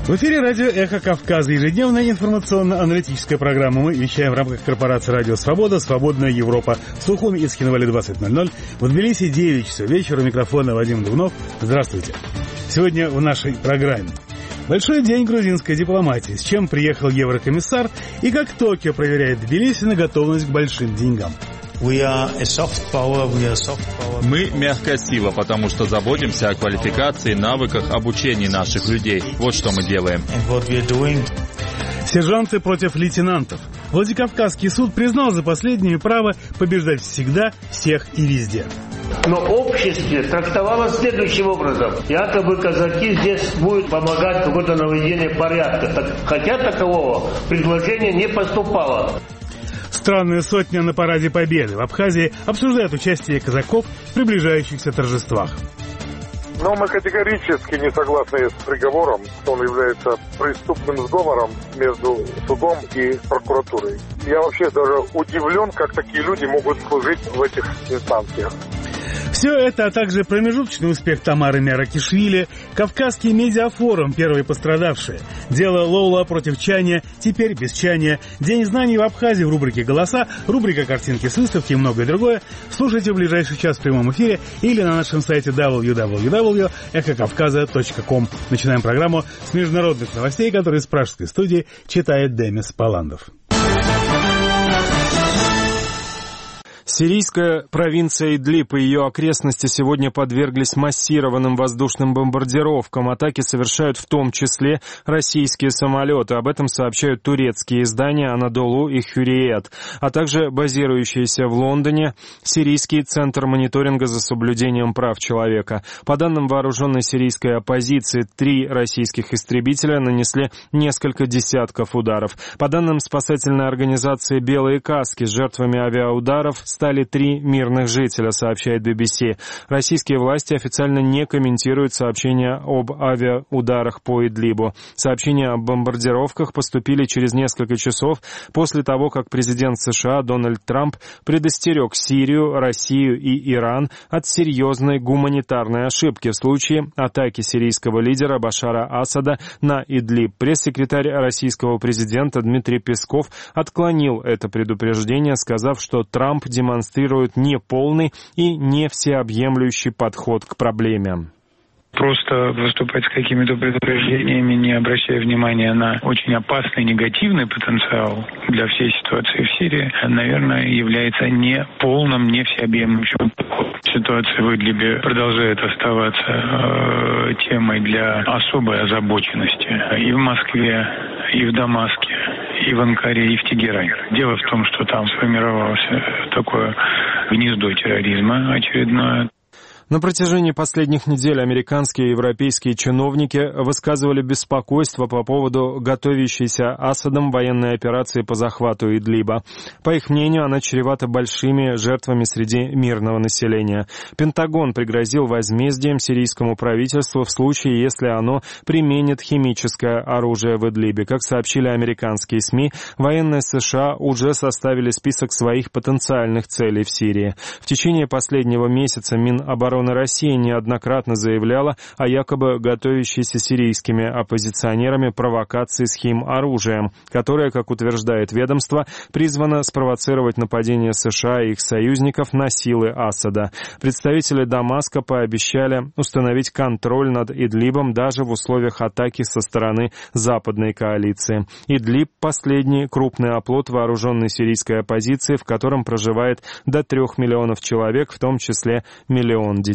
В эфире радио «Эхо Кавказа», ежедневная информационно-аналитическая программа. Мы вещаем в рамках корпорации «Радио Свобода», «Свободная Европа». В Сухуми и Схинвале 20:00. В Тбилиси 9 часов вечера. У микрофона Вадим Дубнов. Здравствуйте. Сегодня в нашей программе большой день грузинской дипломатии. С чем приехал еврокомиссар и как Токио проверяет Тбилиси на готовность к большим деньгам. Мы мягкая сила, потому что заботимся о квалификации, навыках, обучении наших людей. Вот что мы делаем. Сержанты против лейтенантов. Владикавказский суд признал за последними право побеждать всегда, всех и везде. Но общество трактовало следующим образом. Якобы казаки здесь будут помогать какое-то наведение порядка. Хотя такового предложения не поступало. Странная сотня на параде Победы. В Абхазии обсуждают участие казаков в приближающихся торжествах. Но мы категорически не согласны с приговором, что он является преступным сговором между судом и прокуратурой. Я вообще даже удивлен, как такие люди могут служить в этих инстанциях. Все это, а также промежуточный успех Тамары Миаракишвили, Кавказский медиафорум, первые пострадавшие, дело Лоула против Чания, теперь без Чания, День знаний в Абхазии в рубрике «Голоса», рубрика «Картинки с выставки» и многое другое. Слушайте в ближайший час в прямом эфире или на нашем сайте www.эхокавказа.ком. Начинаем программу с международных новостей, которые с пражской студии читает Демис Паландов. Сирийская провинция Идлиб и ее окрестности сегодня подверглись массированным воздушным бомбардировкам. Атаки совершают в том числе российские самолеты. Об этом сообщают турецкие издания «Анадолу» и «Хюриет», а также базирующийся в Лондоне Сирийский центр мониторинга за соблюдением прав человека. По данным вооруженной сирийской оппозиции, 3 российских истребителя нанесли несколько десятков ударов. По данным спасательной организации «Белые каски», жертвами авиаударов стали 3 мирных жителя, сообщает BBC. Российские власти официально не комментируют сообщения об авиаударах по Идлибу. Сообщения о бомбардировках поступили через несколько часов после того, как президент США Дональд Трамп предостерег Сирию, Россию и Иран от серьезной гуманитарной ошибки в случае атаки сирийского лидера Башара Асада на Идлиб. Пресс-секретарь российского президента Дмитрий Песков отклонил это предупреждение, сказав, что Трамп демонстрирует неполный и не всеобъемлющий подход к проблеме. Просто выступать с какими-то предупреждениями, не обращая внимания на очень опасный негативный потенциал для всей ситуации в Сирии, наверное, является не полным, не всеобъемлющим подходом. Ситуация в Идлибе продолжает оставаться темой для особой озабоченности и в Москве, и в Дамаске, и в Анкаре, и в Тегеране. Дело в том, что там сформировалось такое гнездо терроризма очередное. На протяжении последних недель американские и европейские чиновники высказывали беспокойство по поводу готовящейся Асадом военной операции по захвату Идлиба. По их мнению, она чревата большими жертвами среди мирного населения. Пентагон пригрозил возмездием сирийскому правительству в случае, если оно применит химическое оружие в Идлибе. Как сообщили американские СМИ, военные США уже составили список своих потенциальных целей в Сирии. В течение последнего месяца Минобороны России неоднократно заявляла о якобы готовящейся сирийскими оппозиционерами провокации с химоружием, которая, как утверждает ведомство, призвана спровоцировать нападение США и их союзников на силы Асада. Представители Дамаска пообещали установить контроль над Идлибом даже в условиях атаки со стороны западной коалиции. Идлиб – последний крупный оплот вооруженной сирийской оппозиции, в котором проживает до 3 миллионов человек, в том числе миллион детей.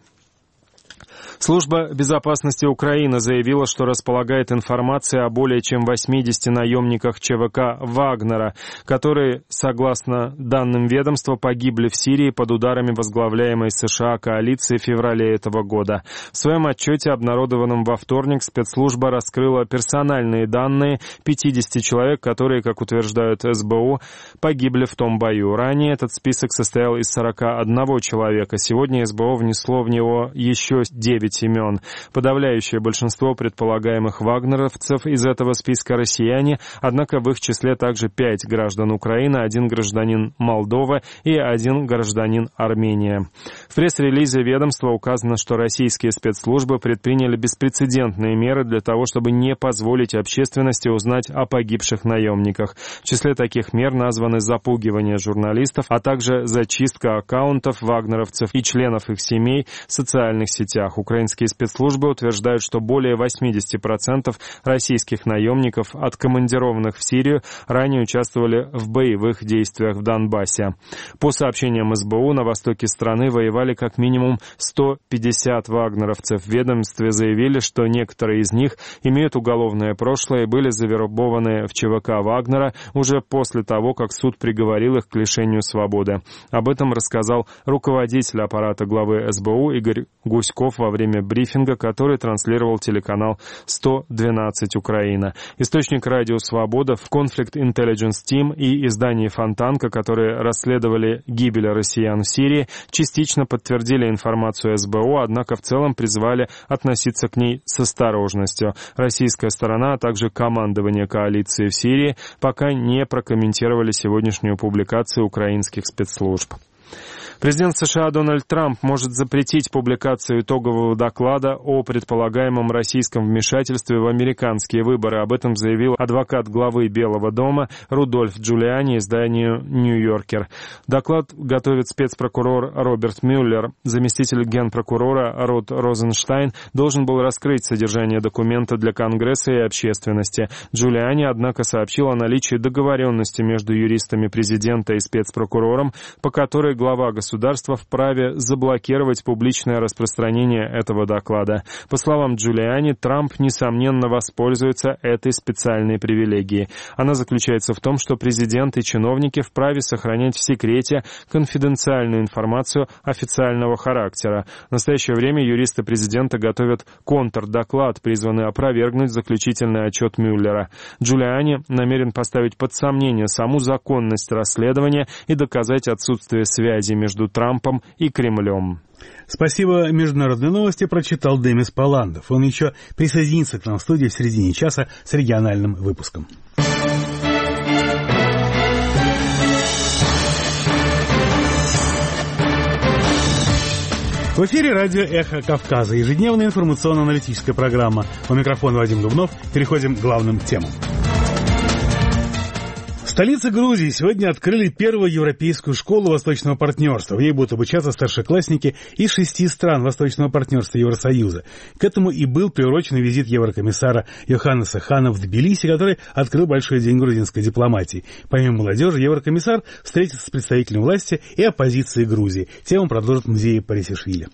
Служба безопасности Украины заявила, что располагает информацией о более чем 80 наемниках ЧВК «Вагнера», которые, согласно данным ведомства, погибли в Сирии под ударами возглавляемой США коалиции в феврале этого года. В своем отчете, обнародованном во вторник, спецслужба раскрыла персональные данные 50 человек, которые, как утверждают СБУ, погибли в том бою. Ранее этот список состоял из 41 человека. Сегодня СБУ внесло в него еще 9 имен. Подавляющее большинство предполагаемых вагнеровцев из этого списка россияне, однако в их числе также 5 граждан Украины, 1 гражданин Молдовы и 1 гражданин Армении. В пресс-релизе ведомства указано, что российские спецслужбы предприняли беспрецедентные меры для того, чтобы не позволить общественности узнать о погибших наемниках. В числе таких мер названы запугивание журналистов, а также зачистка аккаунтов вагнеровцев и членов их семей в социальных сетях. Украинские спецслужбы утверждают, что более 80% российских наемников, откомандированных в Сирию, ранее участвовали в боевых действиях в Донбассе. По сообщениям СБУ, на востоке страны воевали как минимум 150 вагнеровцев. В ведомстве заявили, что некоторые из них имеют уголовное прошлое и были завербованы в ЧВК Вагнера уже после того, как суд приговорил их к лишению свободы. Об этом рассказал руководитель аппарата главы СБУ Игорь Гуськов во время брифинга, который транслировал телеканал 112 Украина. Источник радио «Свобода» в Conflict Intelligence Team и издании «Фонтанка», которые расследовали гибель россиян в Сирии, частично подтвердили информацию СБУ, однако в целом призвали относиться к ней с осторожностью. Российская сторона, а также командование коалиции в Сирии пока не прокомментировали сегодняшнюю публикацию украинских спецслужб. Президент США Дональд Трамп может запретить публикацию итогового доклада о предполагаемом российском вмешательстве в американские выборы. Об этом заявил адвокат главы Белого дома Рудольф Джулиани изданию «Нью-Йоркер». Доклад готовит спецпрокурор Роберт Мюллер. Заместитель генпрокурора Род Розенштайн должен был раскрыть содержание документа для Конгресса и общественности. Джулиани, однако, сообщил о наличии договоренности между юристами президента и спецпрокурором, по которой глава государства вправе заблокировать публичное распространение этого доклада. По словам Джулиани, Трамп, несомненно, воспользуется этой специальной привилегией. Она заключается в том, что президент и чиновники вправе сохранять в секрете конфиденциальную информацию официального характера. В настоящее время юристы президента готовят контрдоклад, призванный опровергнуть заключительный отчет Мюллера. Джулиани намерен поставить под сомнение саму законность расследования и доказать отсутствие связи между Трампом и Кремлем. Спасибо. Международные новости прочитал Демис Паландов. Он еще присоединится к нам в студии в середине часа с региональным выпуском. В эфире радио «Эхо Кавказа», ежедневная информационно-аналитическая программа. У микрофона Вадим Дубнов. Переходим к главным темам. В столице Грузии сегодня открыли первую европейскую школу Восточного партнерства. В ней будут обучаться старшеклассники из 6 стран Восточного партнерства Евросоюза. К этому и был приурочен визит еврокомиссара Йоханнеса Хана в Тбилиси, который открыл большой день грузинской дипломатии. Помимо молодежи, еврокомиссар встретится с представителями власти и оппозиции Грузии. Тему продолжит музей Парисишвили.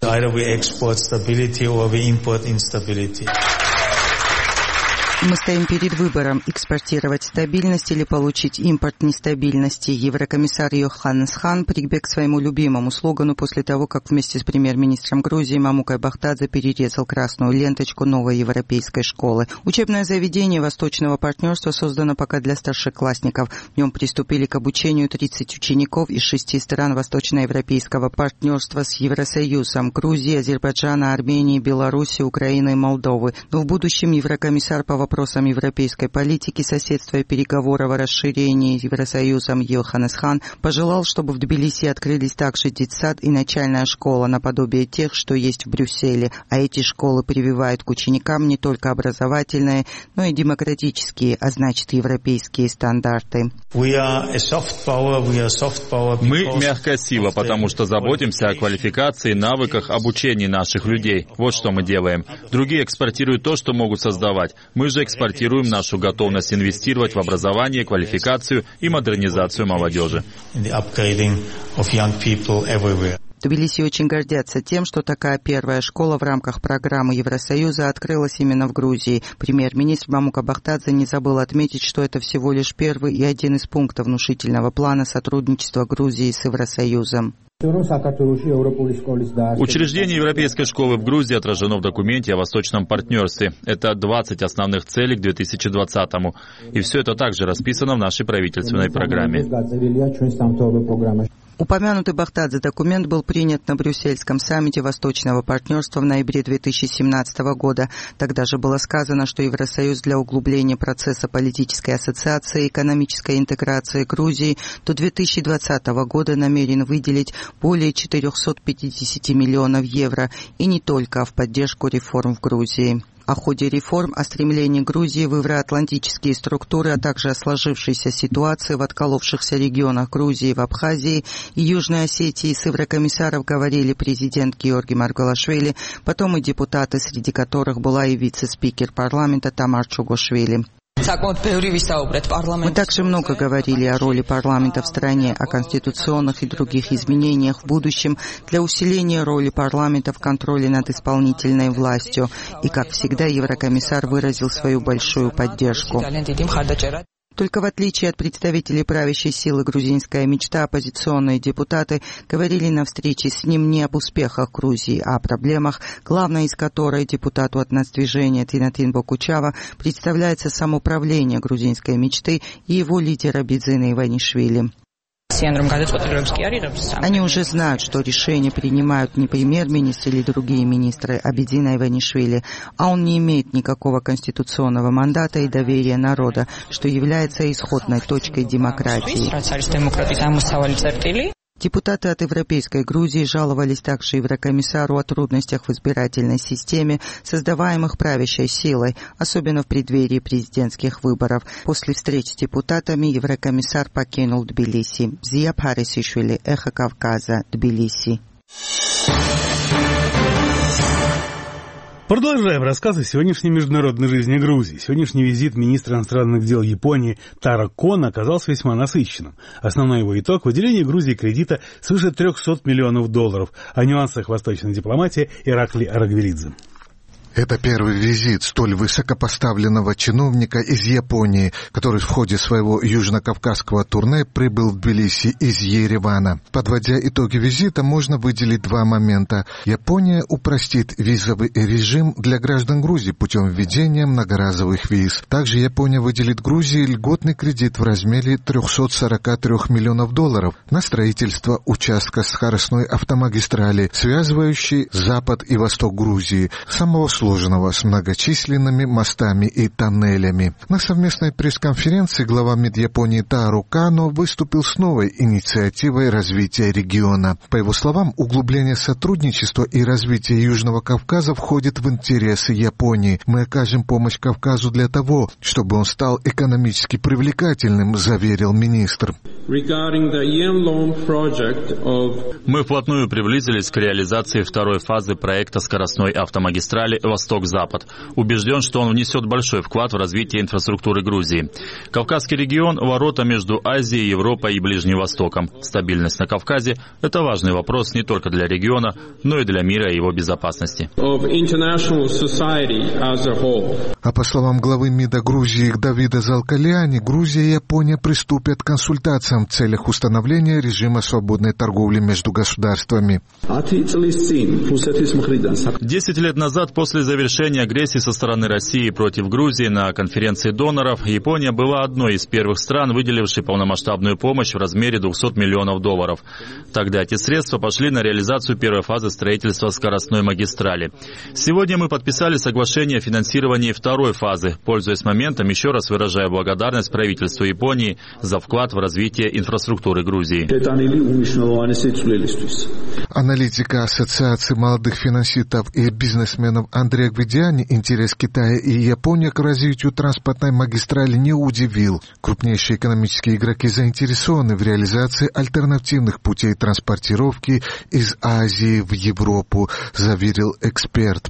Мы стоим перед выбором – экспортировать стабильность или получить импорт нестабильности. Еврокомиссар Йоханнес Хан прибег к своему любимому слогану после того, как вместе с премьер-министром Грузии Мамукой Бахтадзе перерезал красную ленточку новой европейской школы. Учебное заведение Восточного партнерства создано пока для старшеклассников. В нем приступили к обучению 30 учеников из 6 стран Восточноевропейского партнерства с Евросоюзом – Грузии, Азербайджана, Армении, Беларуси, Украины и Молдовы. Но в будущем еврокомиссар по вопросам европейской политики, соседства и переговоров о расширении Евросоюзом Йоханнес Хан пожелал, чтобы в Тбилиси открылись также детсад и начальная школа наподобие тех, что есть в Брюсселе. А эти школы прививают к ученикам не только образовательные, но и демократические, а значит европейские стандарты. Мы мягкая сила, потому что заботимся о квалификации, навыках, обучении наших людей. Вот что мы делаем. Другие экспортируют то, что могут создавать. Мы же экспортируем нашу готовность инвестировать в образование, квалификацию и модернизацию молодежи. Тбилиси очень гордятся тем, что такая первая школа в рамках программы Евросоюза открылась именно в Грузии. Премьер-министр Мамука Бахтадзе не забыл отметить, что это всего лишь первый и один из пунктов внушительного плана сотрудничества Грузии с Евросоюзом. Учреждение Европейской школы в Грузии отражено в документе о Восточном партнерстве. Это 20 основных целей к 2020-му. И все это также расписано в нашей правительственной программе. Упомянутый Бахтадзе документ был принят на Брюссельском саммите Восточного партнерства в ноябре 2017 года. Тогда же было сказано, что Евросоюз для углубления процесса политической ассоциации и экономической интеграции Грузии до 2020 года намерен выделить более 450 миллионов евро, и не только в поддержку реформ в Грузии. О ходе реформ, о стремлении Грузии в евроатлантические структуры, а также о сложившейся ситуации в отколовшихся регионах Грузии, в Абхазии и Южной Осетии с еврокомиссаров говорили президент Георгий Маргулашвили, потом и депутаты, среди которых была и вице-спикер парламента Тамар Чугошвили. Мы также много говорили о роли парламента в стране, о конституционных и других изменениях в будущем для усиления роли парламента в контроле над исполнительной властью. И, как всегда, еврокомиссар выразил свою большую поддержку. Только в отличие от представителей правящей силы «Грузинская мечта», оппозиционные депутаты говорили на встрече с ним не об успехах Грузии, а о проблемах, главной из которой депутату от нацдвижения Тинатин Бокучава представляется самоуправление «Грузинской мечты» и его лидера Бидзина Иванишвили. Они уже знают, что решения принимают не премьер-министр или другие министры, а Бидзина Иванишвили, а он не имеет никакого конституционного мандата и доверия народа, что является исходной точкой демократии. Депутаты от Европейской Грузии жаловались также еврокомиссару о трудностях в избирательной системе, создаваемых правящей силой, особенно в преддверии президентских выборов. После встреч с депутатами еврокомиссар покинул Тбилиси. Зия Парисишвили, Эхо Кавказа, Тбилиси. Продолжаем рассказ о сегодняшней международной жизни Грузии. Сегодняшний визит министра иностранных дел Японии Таро Коно оказался весьма насыщенным. Основной его итог – выделение Грузии кредита свыше $300 миллионов. О нюансах восточной дипломатии Иракли Арагвелидзе. Это первый визит столь высокопоставленного чиновника из Японии, который в ходе своего южнокавказского турне прибыл в Тбилиси из Еревана. Подводя итоги визита, можно выделить два момента. Япония упростит визовый режим для граждан Грузии путем введения многоразовых виз. Также Япония выделит Грузии льготный кредит в размере $343 миллионов на строительство участка скоростной автомагистрали, связывающей запад и восток Грузии, самого сложного с многочисленными мостами и тоннелями. На совместной пресс-конференции глава МИД Японии Таро Коно выступил с новой инициативой развития региона. По его словам, углубление сотрудничества и развитие Южного Кавказа входит в интересы Японии. Мы окажем помощь Кавказу для того, чтобы он стал экономически привлекательным, заверил министр. Мы вплотную приблизились к реализации второй фазы проекта скоростной автомагистрали «Восток-Запад». Убежден, что он внесет большой вклад в развитие инфраструктуры Грузии. Кавказский регион – ворота между Азией, Европой и Ближним Востоком. Стабильность на Кавказе – это важный вопрос не только для региона, но и для мира и его безопасности. А по словам главы МИДа Грузии Давида Залкаляни, Грузия и Япония приступят к консультациям в целях установления режима свободной торговли между государствами. 10 лет назад, после завершения агрессии со стороны России против Грузии на конференции доноров, Япония была одной из первых стран, выделившей полномасштабную помощь в размере $200 миллионов. Тогда эти средства пошли на реализацию первой фазы строительства скоростной магистрали. Сегодня мы подписали соглашение о финансировании второй фазы. Пользуясь моментом, еще раз выражаю благодарность правительству Японии за вклад в развитие инфраструктуры Грузии. Аналитика Ассоциации молодых финансистов и бизнесменов Андрей Гвидиани интерес Китая и Японии к развитию транспортной магистрали не удивил. Крупнейшие экономические игроки заинтересованы в реализации альтернативных путей транспортировки из Азии в Европу, заверил эксперт.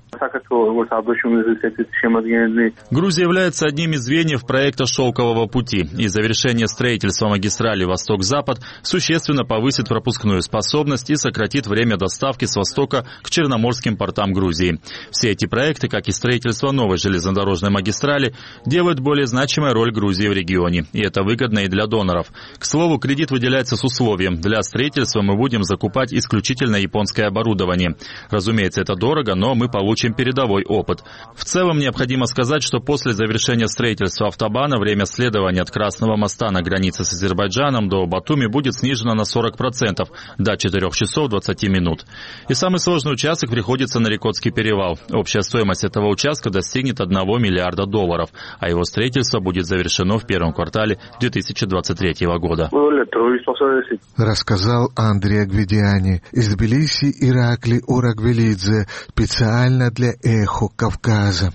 Грузия является одним из звеньев проекта «Шелкового пути», и завершение строительства магистрали «Восток-Запад» существенно повысит пропускную способность и сократит время доставки с востока к черноморским портам Грузии. Все эти проекты, как и строительство новой железнодорожной магистрали, делают более значимой роль Грузии в регионе, и это выгодно и для доноров. К слову, кредит выделяется с условием: для строительства мы будем закупать исключительно японское оборудование. Разумеется, это дорого, но мы получим чем передовой опыт. В целом необходимо сказать, что после завершения строительства автобана время следования от Красного моста на границе с Азербайджаном до Батуми будет снижено на 40%, до 4 часов 20 минут. И самый сложный участок приходится на Рекотский перевал. Общая стоимость этого участка достигнет $1 миллиарда, а его строительство будет завершено в первом квартале 2023 года. Рассказал Андрей Агведяни. Из Тбилиси Иракли Урагвелидзе специально для «Эхо Кавказа».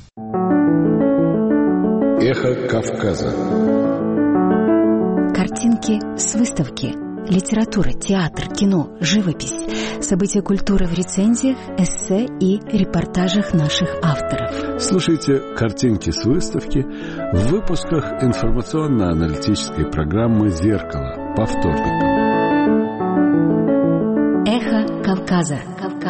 «Эхо Кавказа». Картинки с выставки. Литература, театр, кино, живопись. События культуры в рецензиях, эссе и репортажах наших авторов. Слушайте картинки с выставки в выпусках информационно-аналитической программы «Зеркало» по вторникам. Эхо Кавказа.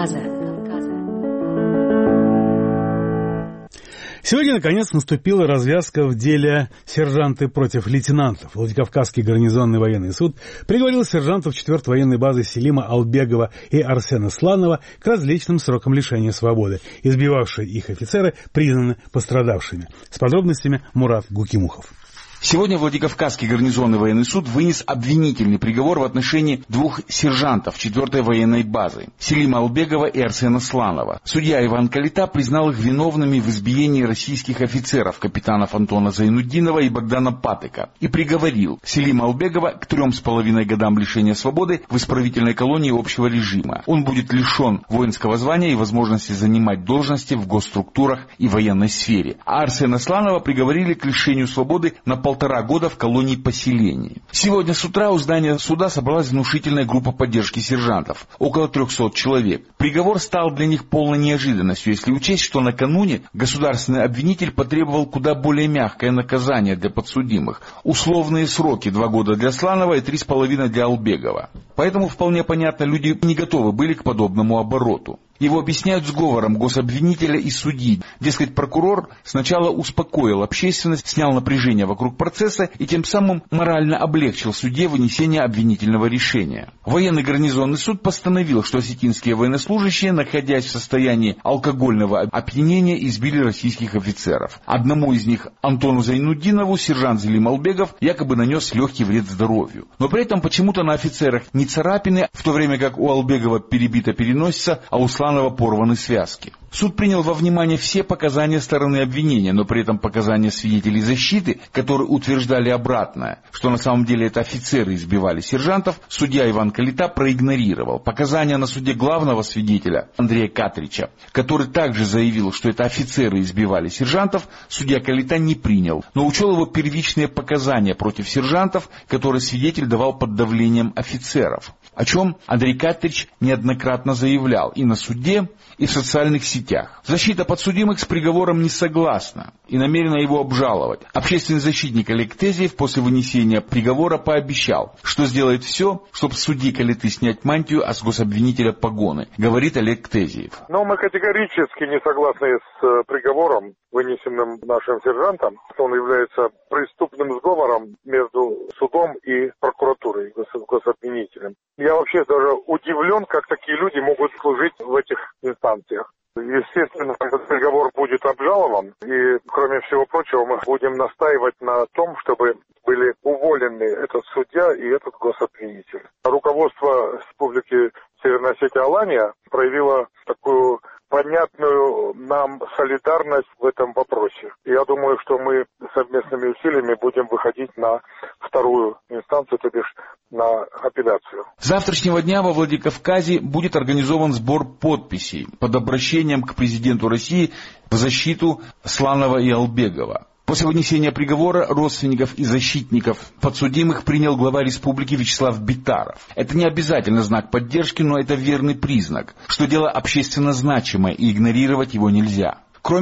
Сегодня, наконец, наступила развязка в деле «Сержанты против лейтенантов». Владикавказский гарнизонный военный суд приговорил сержантов 4-й военной базы Селима Албегова и Арсена Сланова к различным срокам лишения свободы. Избивавшие их офицеры признаны пострадавшими. С подробностями Мурат Гукимухов. Сегодня Владикавказский гарнизонный военный суд вынес обвинительный приговор в отношении 2 сержантов 4-й военной базы Селима Албегова и Арсена Сланова. Судья Иван Калита признал их виновными в избиении российских офицеров, капитанов Антона Зайнуддинова и Богдана Патыка, и приговорил Селима Албегова к 3,5 годам лишения свободы в исправительной колонии общего режима. Он будет лишен воинского звания и возможности занимать должности в госструктурах и военной сфере. А Арсена Сланова приговорили к лишению свободы на 1,5 года в колонии поселений. Сегодня с утра у здания суда собралась внушительная группа поддержки сержантов, около 300 человек. Приговор стал для них полной неожиданностью, если учесть, что накануне государственный обвинитель потребовал куда более мягкое наказание для подсудимых. Условные сроки 2 года для Сланова и 3,5 для Албегова. Поэтому вполне понятно, люди не готовы были к подобному обороту. Его объясняют сговором гособвинителя и судьи. Дескать, прокурор сначала успокоил общественность, снял напряжение вокруг процесса и тем самым морально облегчил судье вынесение обвинительного решения. Военный гарнизонный суд постановил, что осетинские военнослужащие, находясь в состоянии алкогольного опьянения, избили российских офицеров. Одному из них, Антону Зайнуддинову, сержант Селим Албегов якобы нанес легкий вред здоровью. Но при этом почему-то на офицерах не царапины, в то время как у Албегова перебита переносица, а у Сланова порваны связки. Суд принял во внимание все показания стороны обвинения, но при этом показания свидетелей защиты, которые утверждали обратное, что на самом деле это офицеры избивали сержантов, судья Иван Калита проигнорировал. Показания на суде главного свидетеля Андрея Катрича, который также заявил, что это офицеры избивали сержантов, судья Калита не принял, но учел его первичные показания против сержантов, которые свидетель давал под давлением офицеров, о чем Андрей Катрич неоднократно заявлял и на суде, и в социальных сетях. Защита подсудимых с приговором не согласна и намерена его обжаловать. Общественный защитник Олег Тезиев после вынесения приговора пообещал, что сделает все, чтобы с судьи Калиты снять мантию, а с гособвинителя погоны, говорит Олег Тезиев. Но мы категорически не согласны с приговором, вынесенным нашим сержантом, что он является преступным сговором между судом и прокуратурой, гособвинителем. Я вообще даже удивлен, как такие люди могут служить в этих инстанциях. Естественно, этот приговор будет обжалован, и, кроме всего прочего, мы будем настаивать на том, чтобы были уволены этот судья и этот гособвинитель. Руководство Республики Северная Осетия Алания проявило такую понятную нам солидарность в этом вопросе. Я думаю, что мы совместными усилиями будем выходить на вторую инстанцию, то бишь на апелляцию. С завтрашнего дня во Владикавказе будет организован сбор подписей под обращением к президенту России в защиту Сланова и Албегова. После вынесения приговора родственников и защитников подсудимых принял глава республики Вячеслав Битаров. Это не обязательно знак поддержки, но это верный признак, что дело общественно значимое и игнорировать его нельзя. Кроме того,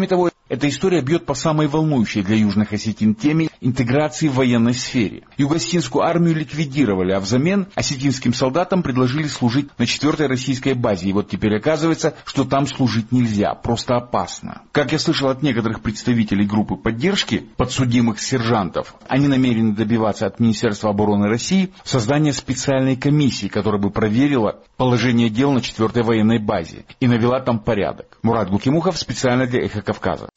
Эта история бьет по самой волнующей для южных осетин теме интеграции в военной сфере. Юго-осетинскую армию ликвидировали, а взамен осетинским солдатам предложили служить на 4-й российской базе. И вот теперь оказывается, что там служить нельзя, просто опасно. Как я слышал от некоторых представителей группы поддержки подсудимых сержантов, они намерены добиваться от Министерства обороны России создания специальной комиссии, которая бы проверила положение дел на 4-й военной базе и навела там порядок. Мурат Гукимухов специально для «Эхо Кавказа».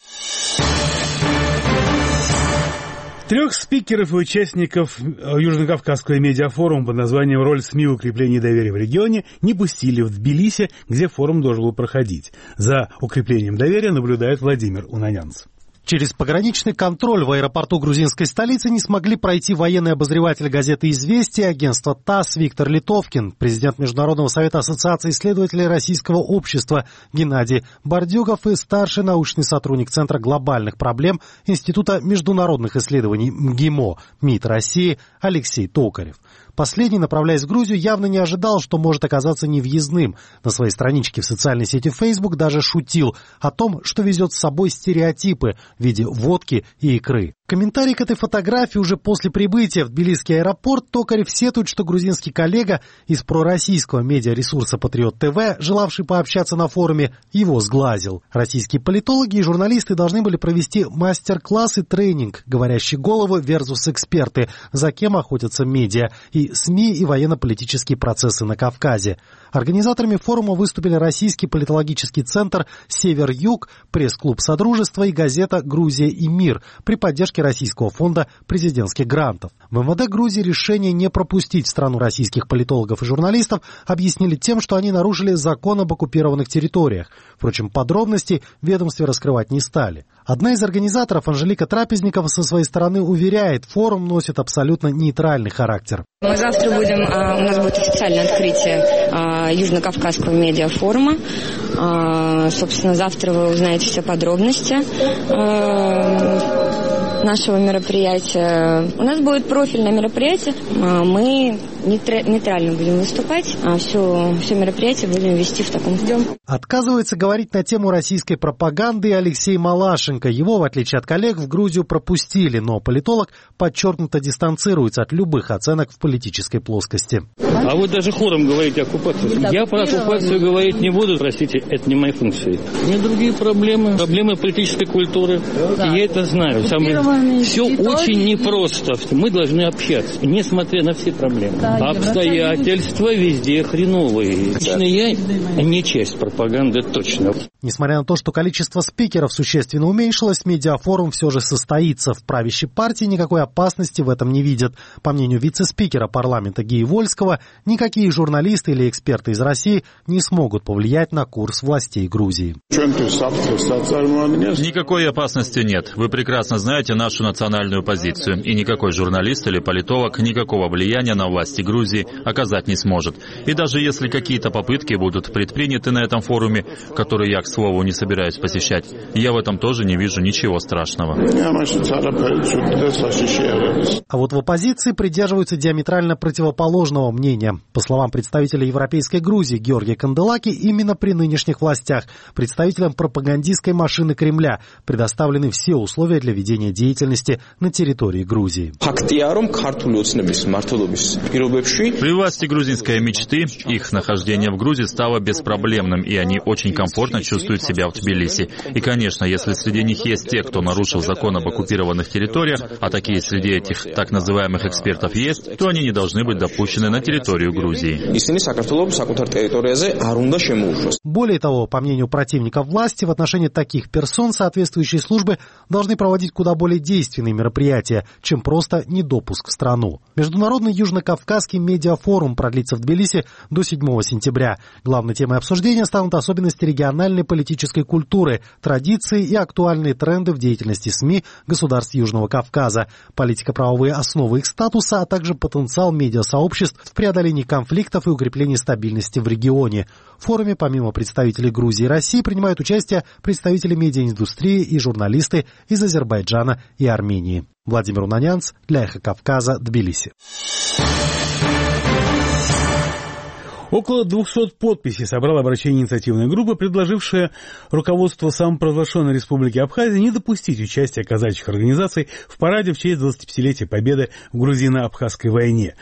3 спикеров и участников Южно-Кавказского медиафорума под названием «Роль СМИ в укреплении доверия в регионе» не пустили в Тбилиси, где форум должен был проходить. За укреплением доверия наблюдает Владимир Унанянц. Через пограничный контроль в аэропорту грузинской столицы не смогли пройти военный обозреватель газеты «Известия», агентства ТАСС Виктор Литовкин, президент Международного совета ассоциации исследователей российского общества Геннадий Бордюгов и старший научный сотрудник Центра глобальных проблем Института международных исследований МГИМО МИД России Алексей Токарев. Последний, направляясь в Грузию, явно не ожидал, что может оказаться невъездным. На своей страничке в социальной сети Facebook даже шутил о том, что везет с собой стереотипы в виде водки и икры. Комментарий к этой фотографии уже после прибытия в Тбилисский аэропорт Токарев сетует, что грузинский коллега из пророссийского медиаресурса «Патриот ТВ», желавший пообщаться на форуме, его сглазил. Российские политологи и журналисты должны были провести мастер-класс и тренинг «Говорящие головы versus эксперты», за кем охотятся медиа, и СМИ и военно-политические процессы на Кавказе. Организаторами форума выступили Российский политологический центр «Север-Юг», пресс-клуб «Содружество» и газета «Грузия и мир» при поддержке Российского фонда президентских грантов. В МВД Грузии решение не пропустить в страну российских политологов и журналистов объяснили тем, что они нарушили закон об оккупированных территориях. Впрочем, подробностей в ведомстве раскрывать не стали. Одна из организаторов, Анжелика Трапезникова, со своей стороны уверяет, форум носит абсолютно нейтральный характер. Мы завтра у нас будет официальное открытие Южно-Кавказского медиафорума. Собственно, завтра вы узнаете все подробности нашего мероприятия. У нас будет профильное мероприятие. Мы нейтрально будем выступать, а все мероприятие будем вести в таком дне. Отказывается говорить на тему российской пропаганды Алексей Малашенко. Его, в отличие от коллег, в Грузию пропустили, но политолог подчеркнуто дистанцируется от любых оценок в политической плоскости. А вы даже хором говорите оккупацию. Я про оккупацию говорить не буду, простите, это не мои функции. У меня другие проблемы политической культуры. Да. Я это знаю. Все очень непросто. Мы должны общаться, несмотря на все проблемы. Да, обстоятельства везде хреновые. Лично я не часть пропаганды точно. Несмотря на то, что количество спикеров существенно уменьшилось, медиафорум все же состоится. В правящей партии никакой опасности в этом не видят. По мнению вице-спикера парламента Геи Вольского, никакие журналисты или эксперты из России не смогут повлиять на курс властей Грузии. Никакой опасности нет. Вы прекрасно знаете нашу национальную позицию. И никакой журналист или политолог никакого влияния на власти Грузии оказать не сможет. И даже если какие-то попытки будут предприняты на этом форуме, который я, к слову, не собираюсь посещать, я в этом тоже не вижу ничего страшного. А вот в оппозиции придерживаются диаметрально противоположного мнения. По словам представителя Европейской Грузии Георгия Канделаки, именно при нынешних властях представителям пропагандистской машины Кремля предоставлены все условия для ведения деятельности на территории Грузии. При власти грузинской мечты их нахождение в Грузии стало беспроблемным, и они очень комфортно чувствуют себя в Тбилиси. И, конечно, если среди них есть те, кто нарушил закон об оккупированных территориях, а такие среди этих так называемых экспертов есть, то они не должны быть допущены на территорию Грузии. Более того, по мнению противников власти, в отношении таких персон соответствующие службы должны проводить куда более действенные мероприятия, чем просто недопуск в страну. Международный Южно-Кавказский медиафорум продлится в Тбилиси до 7 сентября. Главной темой обсуждения станут особенности региональной политической культуры, традиции и актуальные тренды в деятельности СМИ государств Южного Кавказа, политико-правовые основы их статуса, а также потенциал медиасообществ в преодолении конфликтов и укреплении стабильности в регионе. В форуме, помимо представителей Грузии и России, принимают участие представители медиаиндустрии и журналисты из Азербайджана и Армении. Владимир Унанянц для «Эхо Кавказа», Тбилиси. Около 200 подписей собрало обращение инициативной группы, предложившее руководству самопровозглашенной Республики Абхазия не допустить участия казачьих организаций в параде в честь 25-летия победы в грузино-абхазской войне.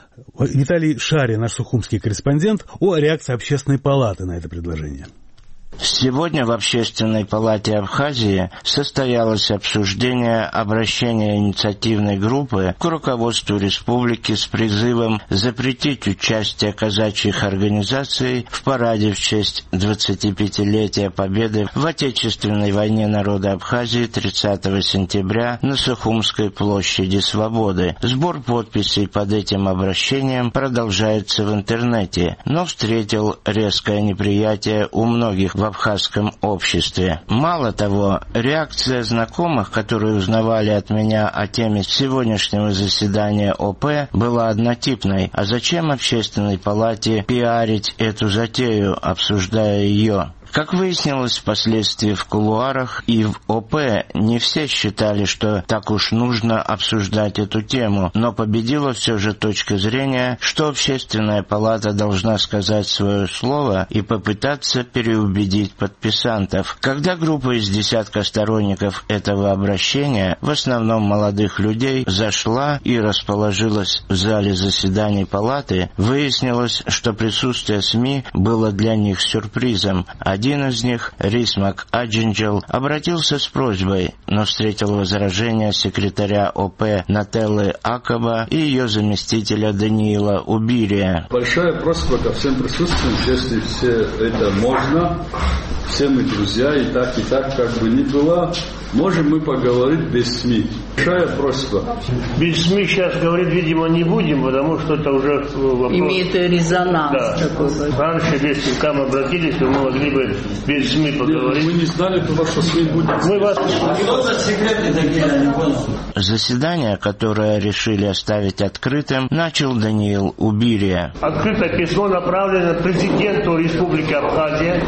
Виталий Шарин, наш сухумский корреспондент, о реакции Общественной палаты на это предложение. Сегодня в Общественной палате Абхазии состоялось обсуждение обращения инициативной группы к руководству республики с призывом запретить участие казачьих организаций в параде в честь 25-летия победы в Отечественной войне народа Абхазии 30 сентября на Сухумской площади Свободы. Сбор подписей под этим обращением продолжается в интернете, но встретил резкое неприятие у многих в абхазском обществе. Мало того, реакция знакомых, которые узнавали от меня о теме сегодняшнего заседания ОП, была однотипной. А зачем Общественной палате пиарить эту затею, обсуждая ее? Как выяснилось впоследствии в кулуарах и в ОП, не все считали, что так уж нужно обсуждать эту тему, но победила все же точка зрения, что Общественная палата должна сказать свое слово и попытаться переубедить подписантов. Когда группа из десятка сторонников этого обращения, в основном молодых людей, зашла и расположилась в зале заседаний палаты, выяснилось, что присутствие СМИ было для них сюрпризом. Один из них, Рисмак Аджинджел, обратился с просьбой, но встретил возражения секретаря ОП Нателлы Акаба и ее заместителя Даниила Убирия. Большая просьба ко всем присутствующим, если все это можно, все мы друзья, и так, как бы ни было, можем мы поговорить без СМИ. Большая просьба. Без СМИ сейчас говорить, видимо, не будем, потому что это уже вопрос... Имеет резонанс. Да. Такой. Раньше, если к нам обратились, то мы могли бы без СМИ поговорить. Мы не знали, что СМИ будет. Мы вас... Заседание, которое решили оставить открытым, начал Даниил Убирия. Открытое письмо направлено президенту Республики Абхазия,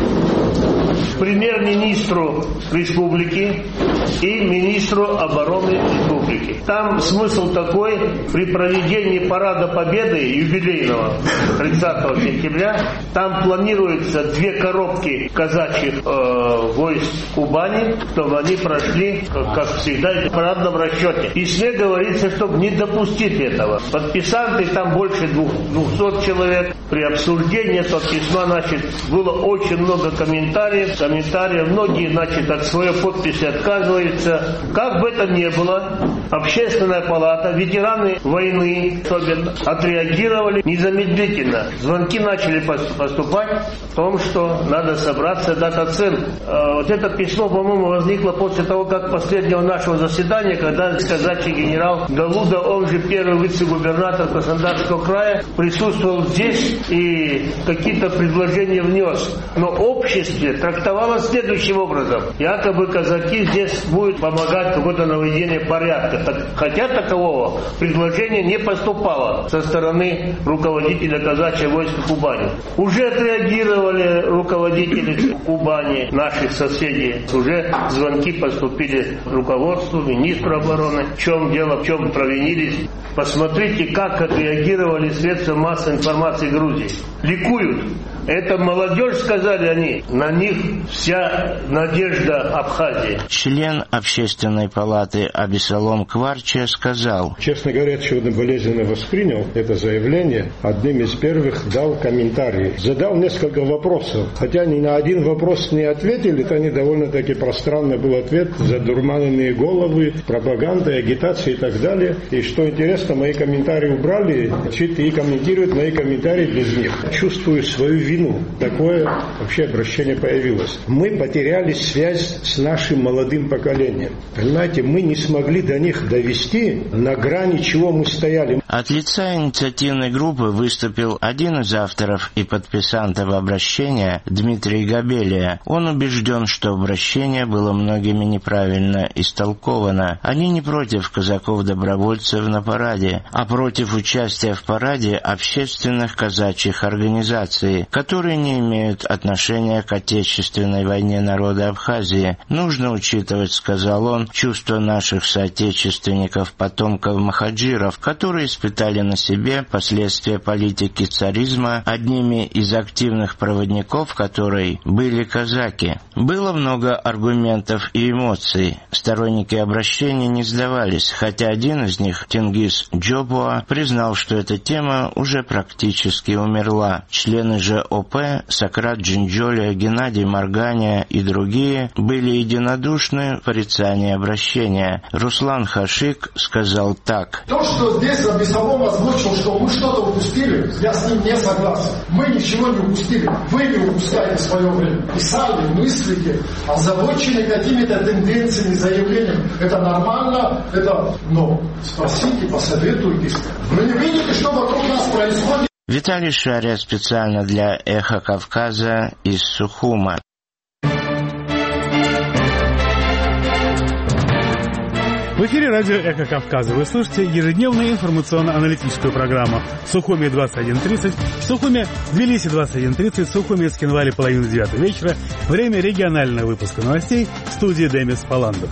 премьер-министру республики и министру обороны республики. Там смысл такой: при проведении парада Победы юбилейного 30 сентября там планируется 2 коробки казачьих войск Кубани, чтобы они прошли, как всегда, в парадном расчете. И СМИ говорится, чтобы не допустить этого. Подписанты там больше 200 человек. При обсуждении этого письма, было очень много комментариев. Многие, от своей подписи отказываются. Как бы это ни было, Общественная палата, ветераны войны особенно, отреагировали незамедлительно. Звонки начали поступать в том, что надо собраться, дать оценку. Вот это письмо, по-моему, возникло после того, как последнего нашего заседания, когда казачий генерал Галуда, он же первый вице-губернатор Краснодарского края, присутствовал здесь и какие-то предложения внес. Но обществе трактовалось следующим образом: якобы казаки здесь будут помогать какое-то наведение порядка. Хотя такового предложения не поступало со стороны руководителя казачьего войска Кубани. Уже отреагировали руководители Кубани, наших соседей. Уже звонки поступили руководству, министру обороны. В чем дело, в чем провинились. Посмотрите, как отреагировали средства массовой информации Грузии. Ликуют. Это молодежь, сказали они, на них вся надежда Абхазии. Член Общественной палаты Абисалом Кварча сказал: честно говоря, сегодня болезненно воспринял это заявление. Одним из первых дал комментарий. Задал несколько вопросов. Хотя ни на один вопрос не ответили, это не довольно-таки пространный был ответ. Задурманенные головы, пропаганда, агитация и так далее. И что интересно, мои комментарии убрали, и комментируют мои комментарии без них. Чувствую свою вину. Такое вообще обращение появилось. Мы потеряли связь с нашим молодым поколением. Понимаете, мы не смогли до них довести, на грани чего мы стояли. От лица инициативной группы выступил один из авторов и подписантов обращения, Дмитрий Габелия. Он убежден, что обращение было многими неправильно истолковано. Они не против казаков-добровольцев на параде, а против участия в параде общественных казачьих организаций, которые не имеют отношения к Отечественной войне народа Абхазии. Нужно учитывать, сказал он, чувства наших соотечественников соотечественников, потомков махаджиров, которые испытали на себе последствия политики царизма, одними из активных проводников которой были казаки. Было много аргументов и эмоций. Сторонники обращения не сдавались, хотя один из них, Тенгиз Джобуа, признал, что эта тема уже практически умерла. Члены же ОП, Сократ Джинджоли, Геннадий Марганя и другие, были единодушны в порицании обращения. Руслан Хашик сказал так. То, что здесь Абисалом озвучил, что мы что-то упустили, я с ним не согласен. Мы ничего не упустили. Вы не упускаете свое время. Писали, мыслите, озабочены какими-то тенденциями, заявлениями. Это нормально, но спросите, посоветуйтесь. Вы не видите, что вокруг нас происходит? Виталий Шария специально для «Эхо Кавказа» из Сухума. В эфире радио «Эхо Кавказа». Вы слушаете ежедневную информационно-аналитическую программу в Сухуме 21:30, в Сухуме Тбилиси 21:30, в Сухуме Скинвале 8:30 вечера. Время регионального выпуска новостей в студии Демис Паландов.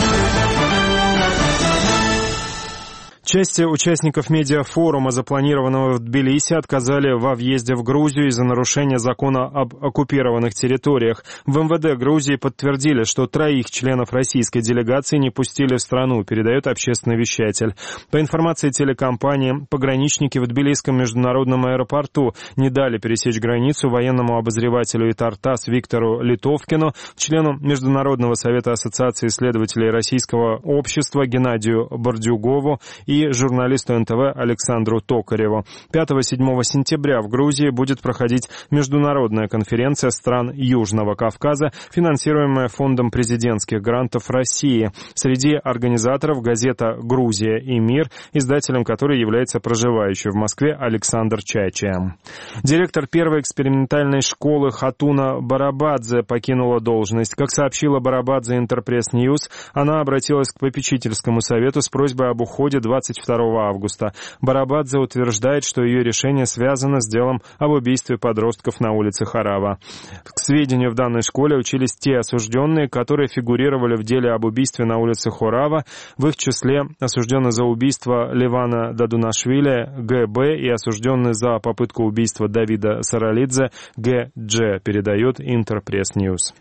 Части участников медиафорума, запланированного в Тбилиси, отказали во въезде в Грузию из-за нарушения закона об оккупированных территориях. В МВД Грузии подтвердили, что 3 членов российской делегации не пустили в страну, передает общественный вещатель. По информации телекомпании, пограничники в Тбилисском международном аэропорту не дали пересечь границу военному обозревателю ИТАР-ТАСС Виктору Литовкину, члену Международного совета ассоциации исследователей российского общества Геннадию Бордюгову и журналисту НТВ Александру Токареву. 5-7 сентября в Грузии будет проходить международная конференция стран Южного Кавказа, финансируемая Фондом президентских грантов России. Среди организаторов газета «Грузия и мир», издателем которой является проживающий в Москве Александр Чайчия. Директор первой экспериментальной школы Хатуна Барабадзе покинула должность. Как сообщила Барабадзе Интерпресс Ньюс, она обратилась к попечительскому совету с просьбой об уходе 22 августа. Барабадзе утверждает, что ее решение связано с делом об убийстве подростков на улице Харава. К сведению, в данной школе учились те осужденные, которые фигурировали в деле об убийстве на улице Хорава, в их числе осужденный за убийство Левана Дадунашвили Г.Б. и осужденный за попытку убийства Давида Саралидзе Г.Дж., передает Интерпресс Ньюс.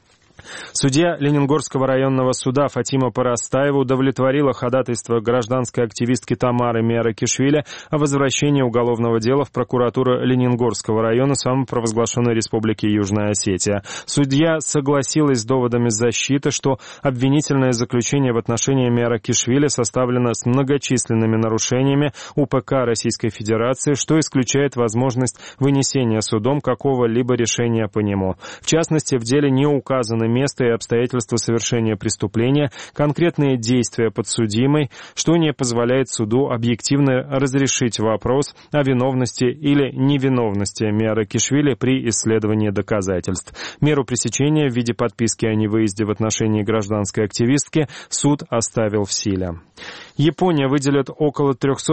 Судья Ленингорского районного суда Фатима Парастаева удовлетворила ходатайство гражданской активистки Тамары Миаракишвили о возвращении уголовного дела в прокуратуру Ленингорского района самопровозглашенной Республики Южная Осетия. Судья согласилась с доводами защиты, что обвинительное заключение в отношении Миаракишвили составлено с многочисленными нарушениями УПК Российской Федерации, что исключает возможность вынесения судом какого-либо решения по нему. В частности, в деле не указаны место и обстоятельства совершения преступления, конкретные действия подсудимой, что не позволяет суду объективно разрешить вопрос о виновности или невиновности Миаракишвили при исследовании доказательств. Меру пресечения в виде подписки о невыезде в отношении гражданской активистки суд оставил в силе. Япония выделит около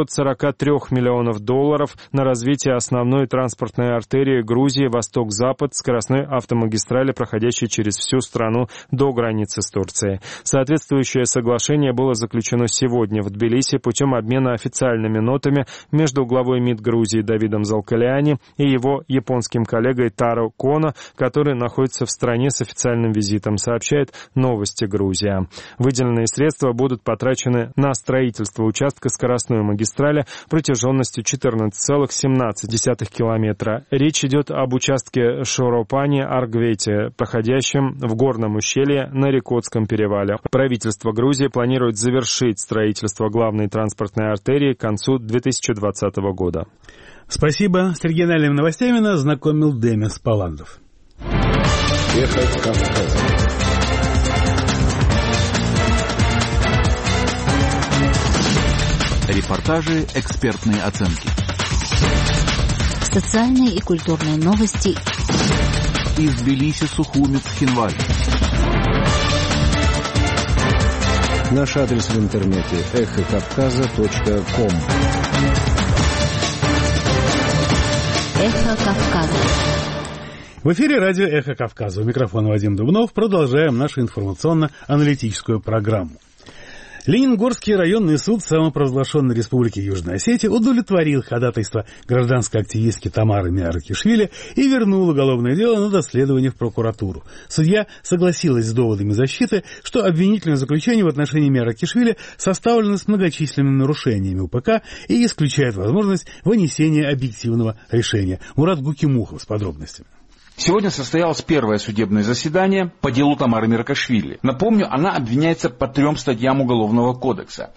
$343 миллионов на развитие основной транспортной артерии Грузии восток-запад, скоростной автомагистрали, проходящей через всю страну до границы с Турцией. Соответствующее соглашение было заключено сегодня в Тбилиси путем обмена официальными нотами между главой МИД Грузии Давидом Залкаляни и его японским коллегой Таро Коно, который находится в стране с официальным визитом, сообщает «Новости Грузия». Выделенные средства будут потрачены на строительство участка скоростной магистрали протяженностью 14,17 километра. Речь идет об участке Шоропани-Аргвети, проходящем в горном ущелье на Рекотском перевале. Правительство Грузии планирует завершить строительство главной транспортной артерии к концу 2020 года. Спасибо. С региональными новостями нас знакомил Демис Паландов. Эхо Кавказа. Репортажи, экспертные оценки. Социальные и культурные новости. Из Тбилиси, Сухуми, Цхинваль. Наш адрес в интернете эхокавказа.ком. Эхо Кавказа. В эфире радио «Эхо Кавказа». У микрофона Вадим Дубнов. Продолжаем нашу информационно-аналитическую программу. Ленингорский районный суд самопровозглашенной Республики Южная Осетия удовлетворил ходатайство гражданской активистки Тамары Миаракишвили и вернул уголовное дело на доследование в прокуратуру. Судья согласилась с доводами защиты, что обвинительное заключение в отношении Миаракишвили составлено с многочисленными нарушениями УПК и исключает возможность вынесения объективного решения. Мурат Гукимухов с подробностями. Сегодня состоялось первое судебное заседание по делу Тамары Миаракишвили. Напомню, она обвиняется по 3 статьям Уголовного кодекса.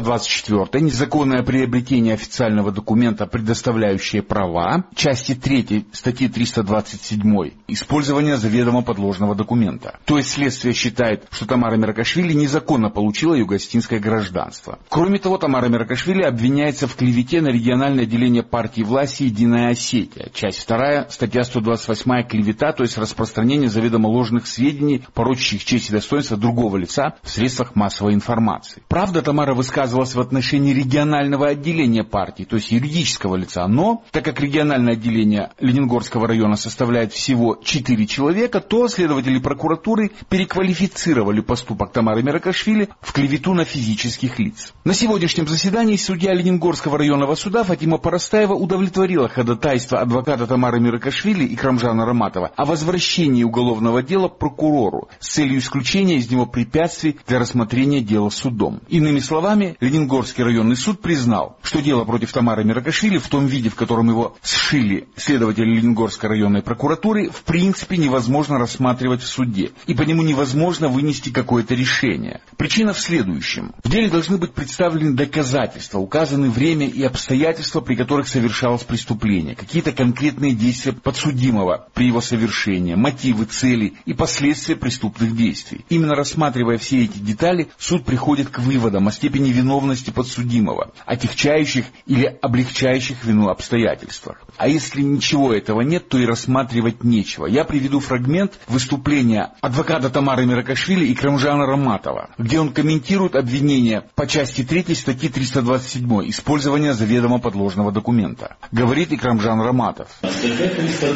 324 незаконное приобретение официального документа, предоставляющее права. Части 3 статьи 327 использование заведомо подложного документа. То есть следствие считает, что Тамара Миаракишвили незаконно получила югославское гражданство. Кроме того, Тамара Миаракишвили обвиняется в клевете на региональное отделение партии власти «Единая Осетия». Часть 2 статья 128 клевета, то есть распространение заведомо ложных сведений, порочащих честь и достоинство другого лица в средствах массовой информации. Правда, Тамара высказывалась в отношении регионального отделения партии, то есть юридического лица, но, так как региональное отделение Ленингорского района составляет всего 4 человека, то следователи прокуратуры переквалифицировали поступок Тамары Миаракишвили в клевету на физических лиц. На сегодняшнем заседании судья Ленингорского районного суда Фатима Парастаева удовлетворила ходатайство адвоката Тамары Миаракишвили и Крамжана Раматова о возвращении уголовного дела прокурору с целью исключения из него препятствий для рассмотрения дела судом. Иными словами, Ленингорский районный суд признал, что дело против Тамары Миаракишвили в том виде, в котором его сшили следователи Ленингорской районной прокуратуры, в принципе невозможно рассматривать в суде, и по нему невозможно вынести какое-то решение. Причина в следующем. В деле должны быть представлены доказательства, указаны время и обстоятельства, при которых совершалось преступление, какие-то конкретные действия подсудимого при его совершении, мотивы, цели и последствия преступных действий. Именно рассматривая все эти детали, суд приходит к выводам о степени виновности подсудимого, отягчающих или облегчающих вину обстоятельствах. А если ничего этого нет, то и рассматривать нечего. Я приведу фрагмент выступления адвоката Тамары Миаракишвили и Крамжана Раматова, где он комментирует обвинение по части 3 статьи 327 «Использование заведомо подложного документа». Говорит Икрамжан Раматов. Статья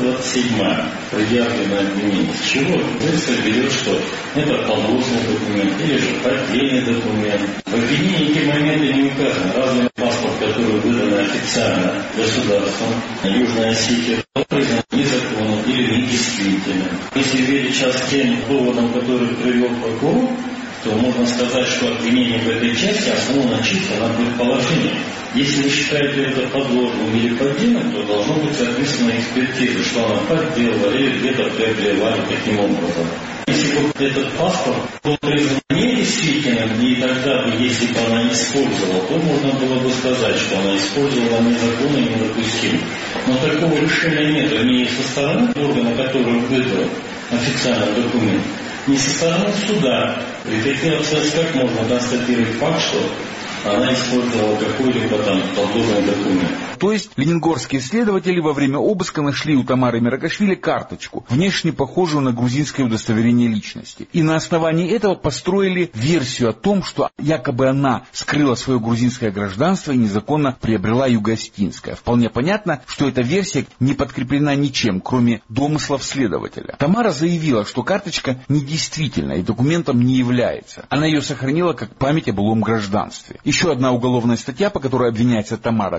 327 предъявленное обвинение. С чего следствие берет, что это подложный документ или же поддельный документ? В обвинении эти моменты не указаны. Разве паспорт, который выдан официально государством Южной Осетии, признан незаконным или недействительным? Если верить сейчас тем доводам, которые привел прокурор, то можно сказать, что обвинение в этой части основано чисто на предположении. Если вы считаете это подложным или поддельным, то должно быть соответственно экспертиза, что она подделала или где-то приобрела таким образом. Если бы этот паспорт был признан недействительным, и тогда бы, если бы она использовала, то можно было бы сказать, что она использовала незаконно и недопустимо. Но такого решения нет ни со стороны органа, который выдал официальный документ, ни со стороны суда. И таким обстоятельствам как можно констатировать факт, что она использовала какой-либо там подложный документ. То есть ленингорские следователи во время обыска нашли у Тамары Миаракишвили карточку, внешне похожую на грузинское удостоверение личности. И на основании этого построили версию о том, что якобы она скрыла свое грузинское гражданство и незаконно приобрела югославское. Вполне понятно, что эта версия не подкреплена ничем, кроме домыслов следователя. Тамара заявила, что карточка недействительна и документом не является. Она ее сохранила как память о былом гражданстве. Еще одна уголовная статья, по которой обвиняется Тамара,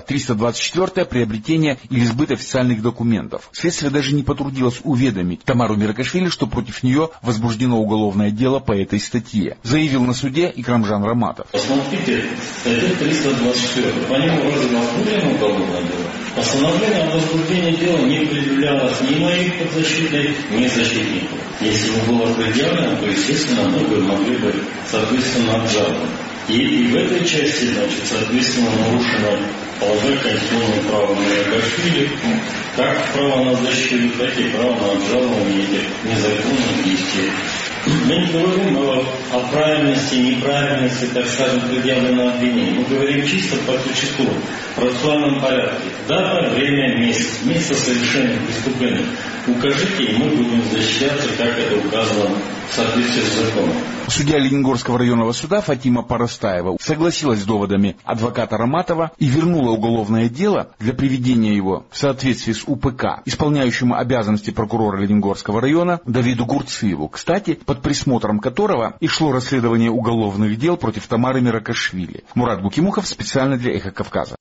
324 приобретение или сбыт официальных документов. Следствие даже не потрудилось уведомить Тамару Миаракишвили, что против нее возбуждено уголовное дело по этой статье. Заявил на суде Икрамжан Раматов. Посмотрите, статья 324. По нему возбуждено уголовное дело. Постановление о возбуждении дела не предъявлялось ни моим подзащитным, ни защитникам. Если бы было предъявлено, то, естественно, мы бы могли бы, соответственно, обжаловать. И в этой части, значит, соответственно, нарушено положение конституционного права Миаракишвили, как право на защиту, так и право на обжалование этих незаконных действий. Мы не говорим о правильности, неправильности, так скажем, предъявленного обвинения. Мы говорим чисто по существу, в процессуальном порядке. Дата, время, место совершения преступления. укажите, и мы будем защищаться, как это указано в соответствии с законом. Судья Лениногорского районного суда Фатима Парастаева согласилась с доводами адвоката Роматова и вернула уголовное дело для приведения его в соответствии с УПК исполняющему обязанности прокурора Лениногорского района Давиду Гурциеву, кстати, под присмотром которого и шло расследование уголовных дел против Тамары Миракашвили. Мурат Гукимухов специально для «Эхо Кавказа».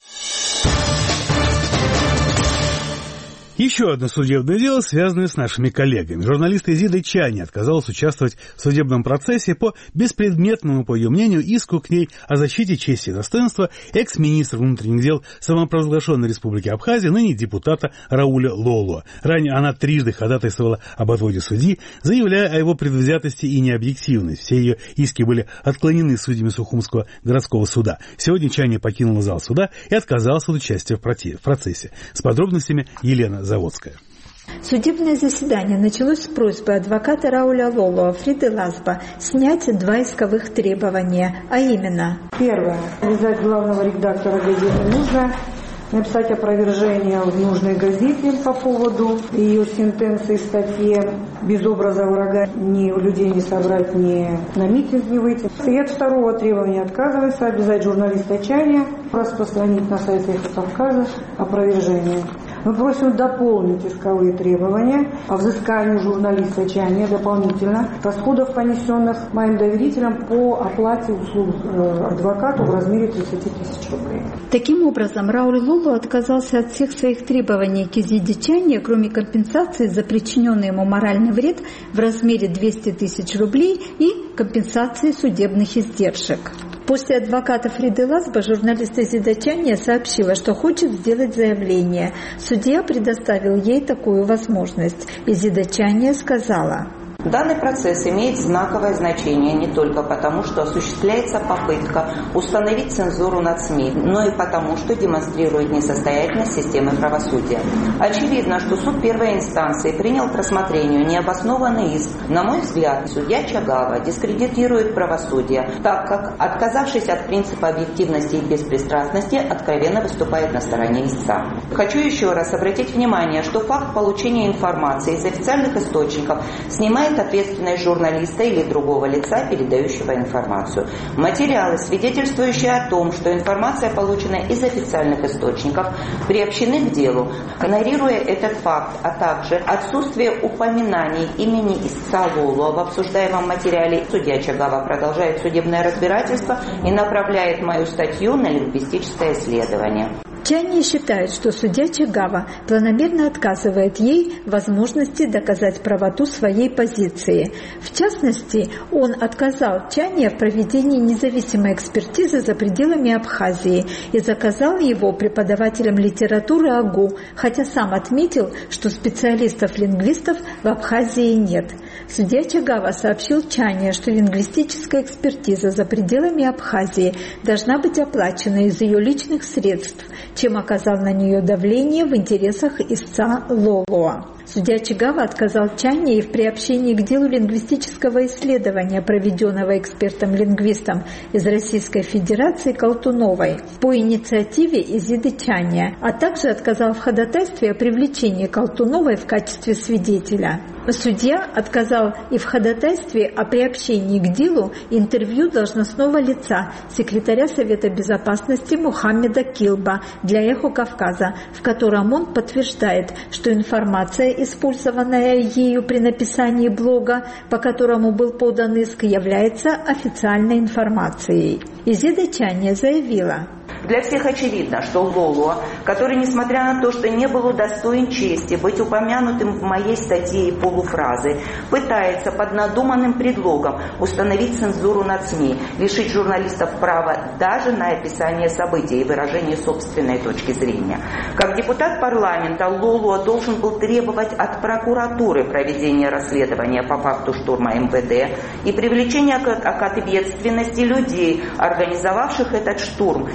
Еще одно судебное дело, связанное с нашими коллегами. Журналист Изида Чани отказалась участвовать в судебном процессе по беспредметному, по ее мнению, иску к ней о защите чести и достоинства экс-министра внутренних дел самопровозглашенной Республики Абхазия, ныне депутата Рауля Лолуа. Ранее она трижды ходатайствовала об отводе судьи, заявляя о его предвзятости и необъективности. Все ее иски были отклонены судьями Сухумского городского суда. Сегодня Чани покинула зал суда и отказалась от участия в процессе. С подробностями Елена Заводская. Судебное заседание началось с просьбы адвоката Рауля Лолуа Фриды Лазба снять 2 исковых требования, а именно: первое. Обязать главного редактора газеты «Нужно» написать опровержение в нужной газете по поводу ее сентенции, статьи «Без образа врага ни людей не собрать, ни на митинг не выйти». И от второго требования отказывается: обязать журналиста Чани распространить на сайте «Эхо Кавказа» опровержение. Мы просим дополнить исковые требования о взыскании журналиста Чани дополнительно расходов, понесенных моим доверителям по оплате услуг адвокату в размере 30 000 рублей. Таким образом, Рауль Лолуа отказался от всех своих требований к Изиде Чани, кроме компенсации за причиненный ему моральный вред в размере 200 000 рублей и компенсации судебных издержек. После адвоката Фриды Лазба журналист Изида Чани сообщила, что хочет сделать заявление. Судья предоставил ей такую возможность. Изида Чани сказала: Данный процесс имеет знаковое значение не только потому, что осуществляется попытка установить цензуру над СМИ, но и потому, что демонстрирует несостоятельность системы правосудия. Очевидно, что суд первой инстанции принял к рассмотрению необоснованный иск. На мой взгляд, судья Чагава дискредитирует правосудие, так как, отказавшись от принципа объективности и беспристрастности, откровенно выступает на стороне истца. Хочу еще раз обратить внимание, что факт получения информации из официальных источников снимает ответственность журналиста или другого лица, передающего информацию. Материалы, свидетельствующие о том, что информация получена из официальных источников, приобщены к делу. Игнорируя этот факт, а также отсутствие упоминаний имени истца Лолуа в обсуждаемом материале, судья Чагава продолжает судебное разбирательство и направляет мою статью на лингвистическое исследование. Чани считает, что судья Чагава планомерно отказывает ей возможности доказать правоту своей позиции. В частности, он отказал Чани в проведении независимой экспертизы за пределами Абхазии и заказал его преподавателям литературы АГУ, хотя сам отметил, что специалистов-лингвистов в Абхазии нет. Судья Чагава сообщил Чани, что лингвистическая экспертиза за пределами Абхазии должна быть оплачена из ее личных средств, чем оказал на нее давление в интересах истца Лолуа. Судья Чагава отказал Чани и в приобщении к делу лингвистического исследования, проведенного экспертом-лингвистом из Российской Федерации Колтуновой по инициативе Изиды Чани, а также отказал в ходатайстве о привлечении Колтуновой в качестве свидетеля. Судья отказал и в ходатайстве о приобщении к делу интервью должностного лица секретаря Совета Безопасности Мухаммеда Килба для «Эхо Кавказа», в котором он подтверждает, что информация, использованная ею при написании блога, по которому был подан иск, является официальной информацией. Изида Чани заявила: Для всех очевидно, что Лолуа, который, несмотря на то, что не был удостоен чести быть упомянутым в моей статье и полуфразы, пытается под надуманным предлогом установить цензуру над СМИ, лишить журналистов права даже на описание событий и выражение собственной точки зрения. Как депутат парламента Лолуа должен был требовать от прокуратуры проведения расследования по факту штурма МВД и привлечения к ответственности людей, организовавших этот штурм, и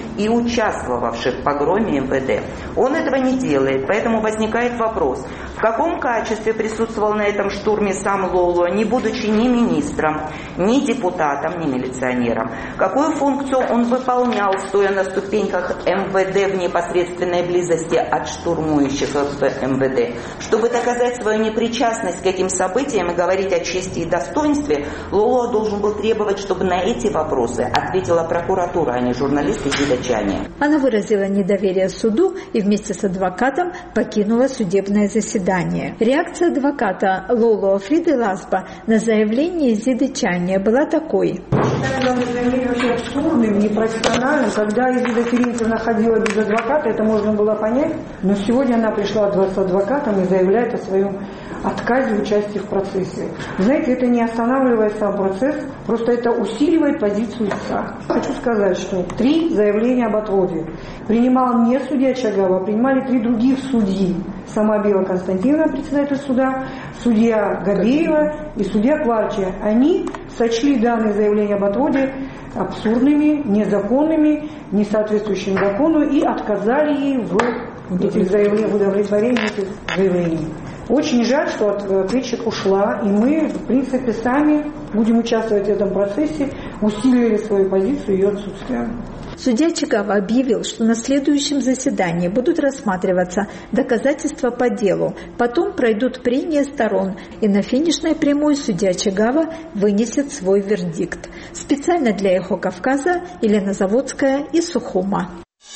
участвовавших в погроме МВД. Он этого не делает, поэтому возникает вопрос, в каком качестве присутствовал на этом штурме сам Лоло, не будучи ни министром, ни депутатом, ни милиционером. Какую функцию он выполнял, стоя на ступеньках МВД в непосредственной близости от штурмующих МВД. Чтобы доказать свою непричастность к этим событиям и говорить о чести и достоинстве, Лоло должен был требовать, чтобы на эти вопросы ответила прокуратура, а не журналисты Зидачане. Она выразила недоверие суду и вместе с адвокатом покинула судебное заседание. Реакция адвоката Лоло Фриды Ласба на заявление Зидачане была такой. Заявление вообще абсурдным, непрофессиональным. Когда Изида Терентьевна ходила без адвоката, это можно было понять. Но сегодня она пришла с адвокатом и заявляет о своем отказе участия в процессе. Знаете, это не останавливает сам процесс, просто это усиливает позицию истца. Хочу сказать, что 3 заявления об отводе принимал не судья Чагава, а принимали 3 других судьи. Сама Бела Константиновна, председатель суда, судья Габеева и судья Кварча. Они сочли данные заявления об отводе абсурдными, незаконными, не соответствующими закону и отказали ей в этих заявлениях, в удовлетворении этих заявлений. Очень жаль, что ответчик ушла, и мы, в принципе, сами будем участвовать в этом процессе, усилили свою позицию ее отсутствия. Судья Чагава объявил, что на следующем заседании будут рассматриваться доказательства по делу, потом пройдут прения сторон, и на финишной прямой судья Чагава вынесет свой вердикт. Специально для «Эхо Кавказа» Елена Заводская из Сухума.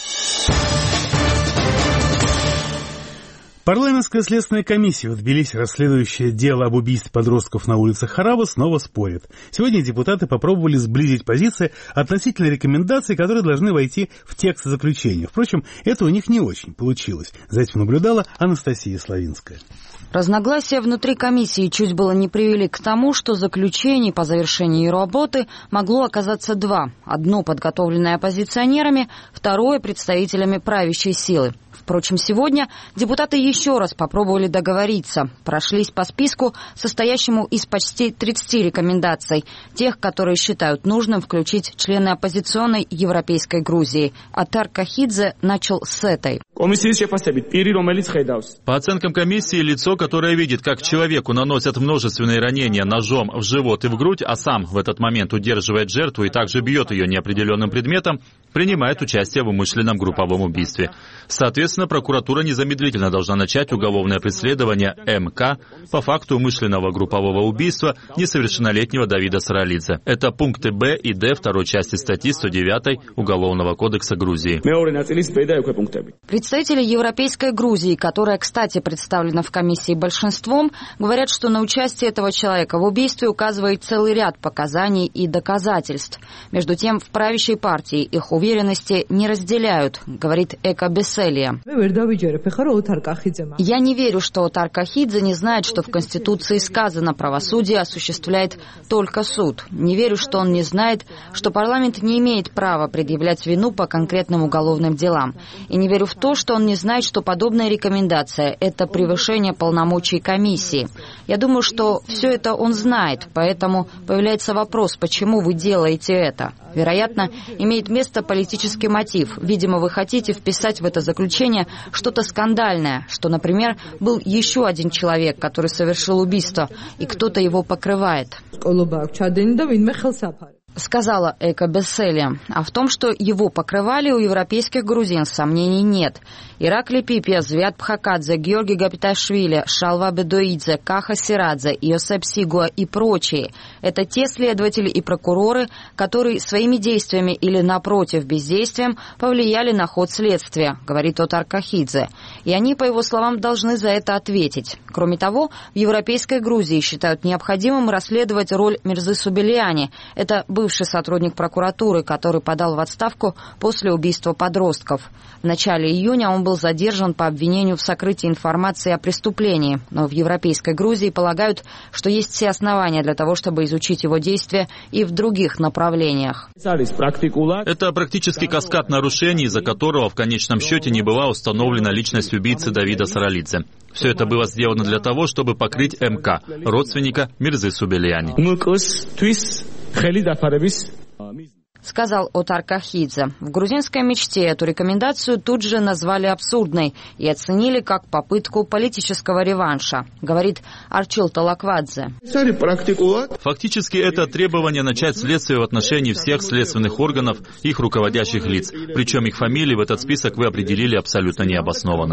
Парламентская следственная комиссия в Тбилиси, расследующая дело об убийстве подростков на улицах Хараба, снова спорит. Сегодня депутаты попробовали сблизить позиции относительно рекомендаций, которые должны войти в текст заключения. Впрочем, это у них не очень получилось. За этим наблюдала Анастасия Славинская. Разногласия внутри комиссии чуть было не привели к тому, что заключений по завершении ее работы могло оказаться 2. Одно подготовленное оппозиционерами, второе представителями правящей силы. Впрочем, сегодня депутаты еще раз попробовали договориться. Прошлись по списку, состоящему из почти 30 рекомендаций, тех, которые считают нужным включить члены оппозиционной Европейской Грузии. Атар Кахидзе начал с этой. По оценкам комиссии, лицо, которое видит, как человеку наносят множественные ранения ножом в живот и в грудь, а сам в этот момент удерживает жертву и также бьет ее неопределенным предметом, принимает участие в умышленном групповом убийстве. Соответственно, прокуратура незамедлительно должна начать уголовное преследование МК по факту умышленного группового убийства несовершеннолетнего Давида Саралидзе. Это пункты Б и Д второй части статьи 109 Уголовного кодекса Грузии. Представители Европейской Грузии, которая, кстати, представлена в комиссии большинством, говорят, что на участие этого человека в убийстве указывает целый ряд показаний и доказательств. Между тем, в правящей партии их уверенности не разделяют, говорит Эка Беселия. Я не верю, что Отар Кахидзе не знает, что в Конституции сказано, правосудие осуществляет только суд. Не верю, что он не знает, что парламент не имеет права предъявлять вину по конкретным уголовным делам. И не верю в то, что он не знает, что подобная рекомендация – это превышение полномочий комиссии. Я думаю, что все это он знает, поэтому появляется вопрос, почему вы делаете это. Вероятно, имеет место политический мотив. Видимо, вы хотите вписать в это заключение что-то скандальное, что, например, был еще один человек, который совершил убийство, и кто-то его покрывает. Сказала Эка Беселия. А в том, что его покрывали, у европейских грузин сомнений нет. Иракли Пипия, Звят Пхакадзе, Георгий Гапиташвили, Шалва Бедоидзе, Каха Сирадзе, Йосеп Сигуа и прочие. Это те следователи и прокуроры, которые своими действиями или, напротив, бездействием повлияли на ход следствия, говорит Отар Кахидзе. И они, по его словам, должны за это ответить. Кроме того, в Европейской Грузии считают необходимым расследовать роль Мирзы Субелиани. Это бывший сотрудник прокуратуры, который подал в отставку после убийства подростков. В начале июня он был задержан по обвинению в сокрытии информации о преступлении, но в Европейской Грузии полагают, что есть все основания для того, чтобы изучить его действия и в других направлениях. Это практически каскад нарушений, из-за которого в конечном счете не была установлена личность убийцы Давида Саралидзе. Все это было сделано для того, чтобы покрыть МК, родственника Мирзы Субелиани. сказал Отар Кахидзе. В грузинской мечте эту рекомендацию тут же назвали абсурдной и оценили как попытку политического реванша, говорит Арчил Талаквадзе. Фактически это требование начать следствие в отношении всех следственных органов, их руководящих лиц. Причем их фамилии в этот список вы определили абсолютно необоснованно.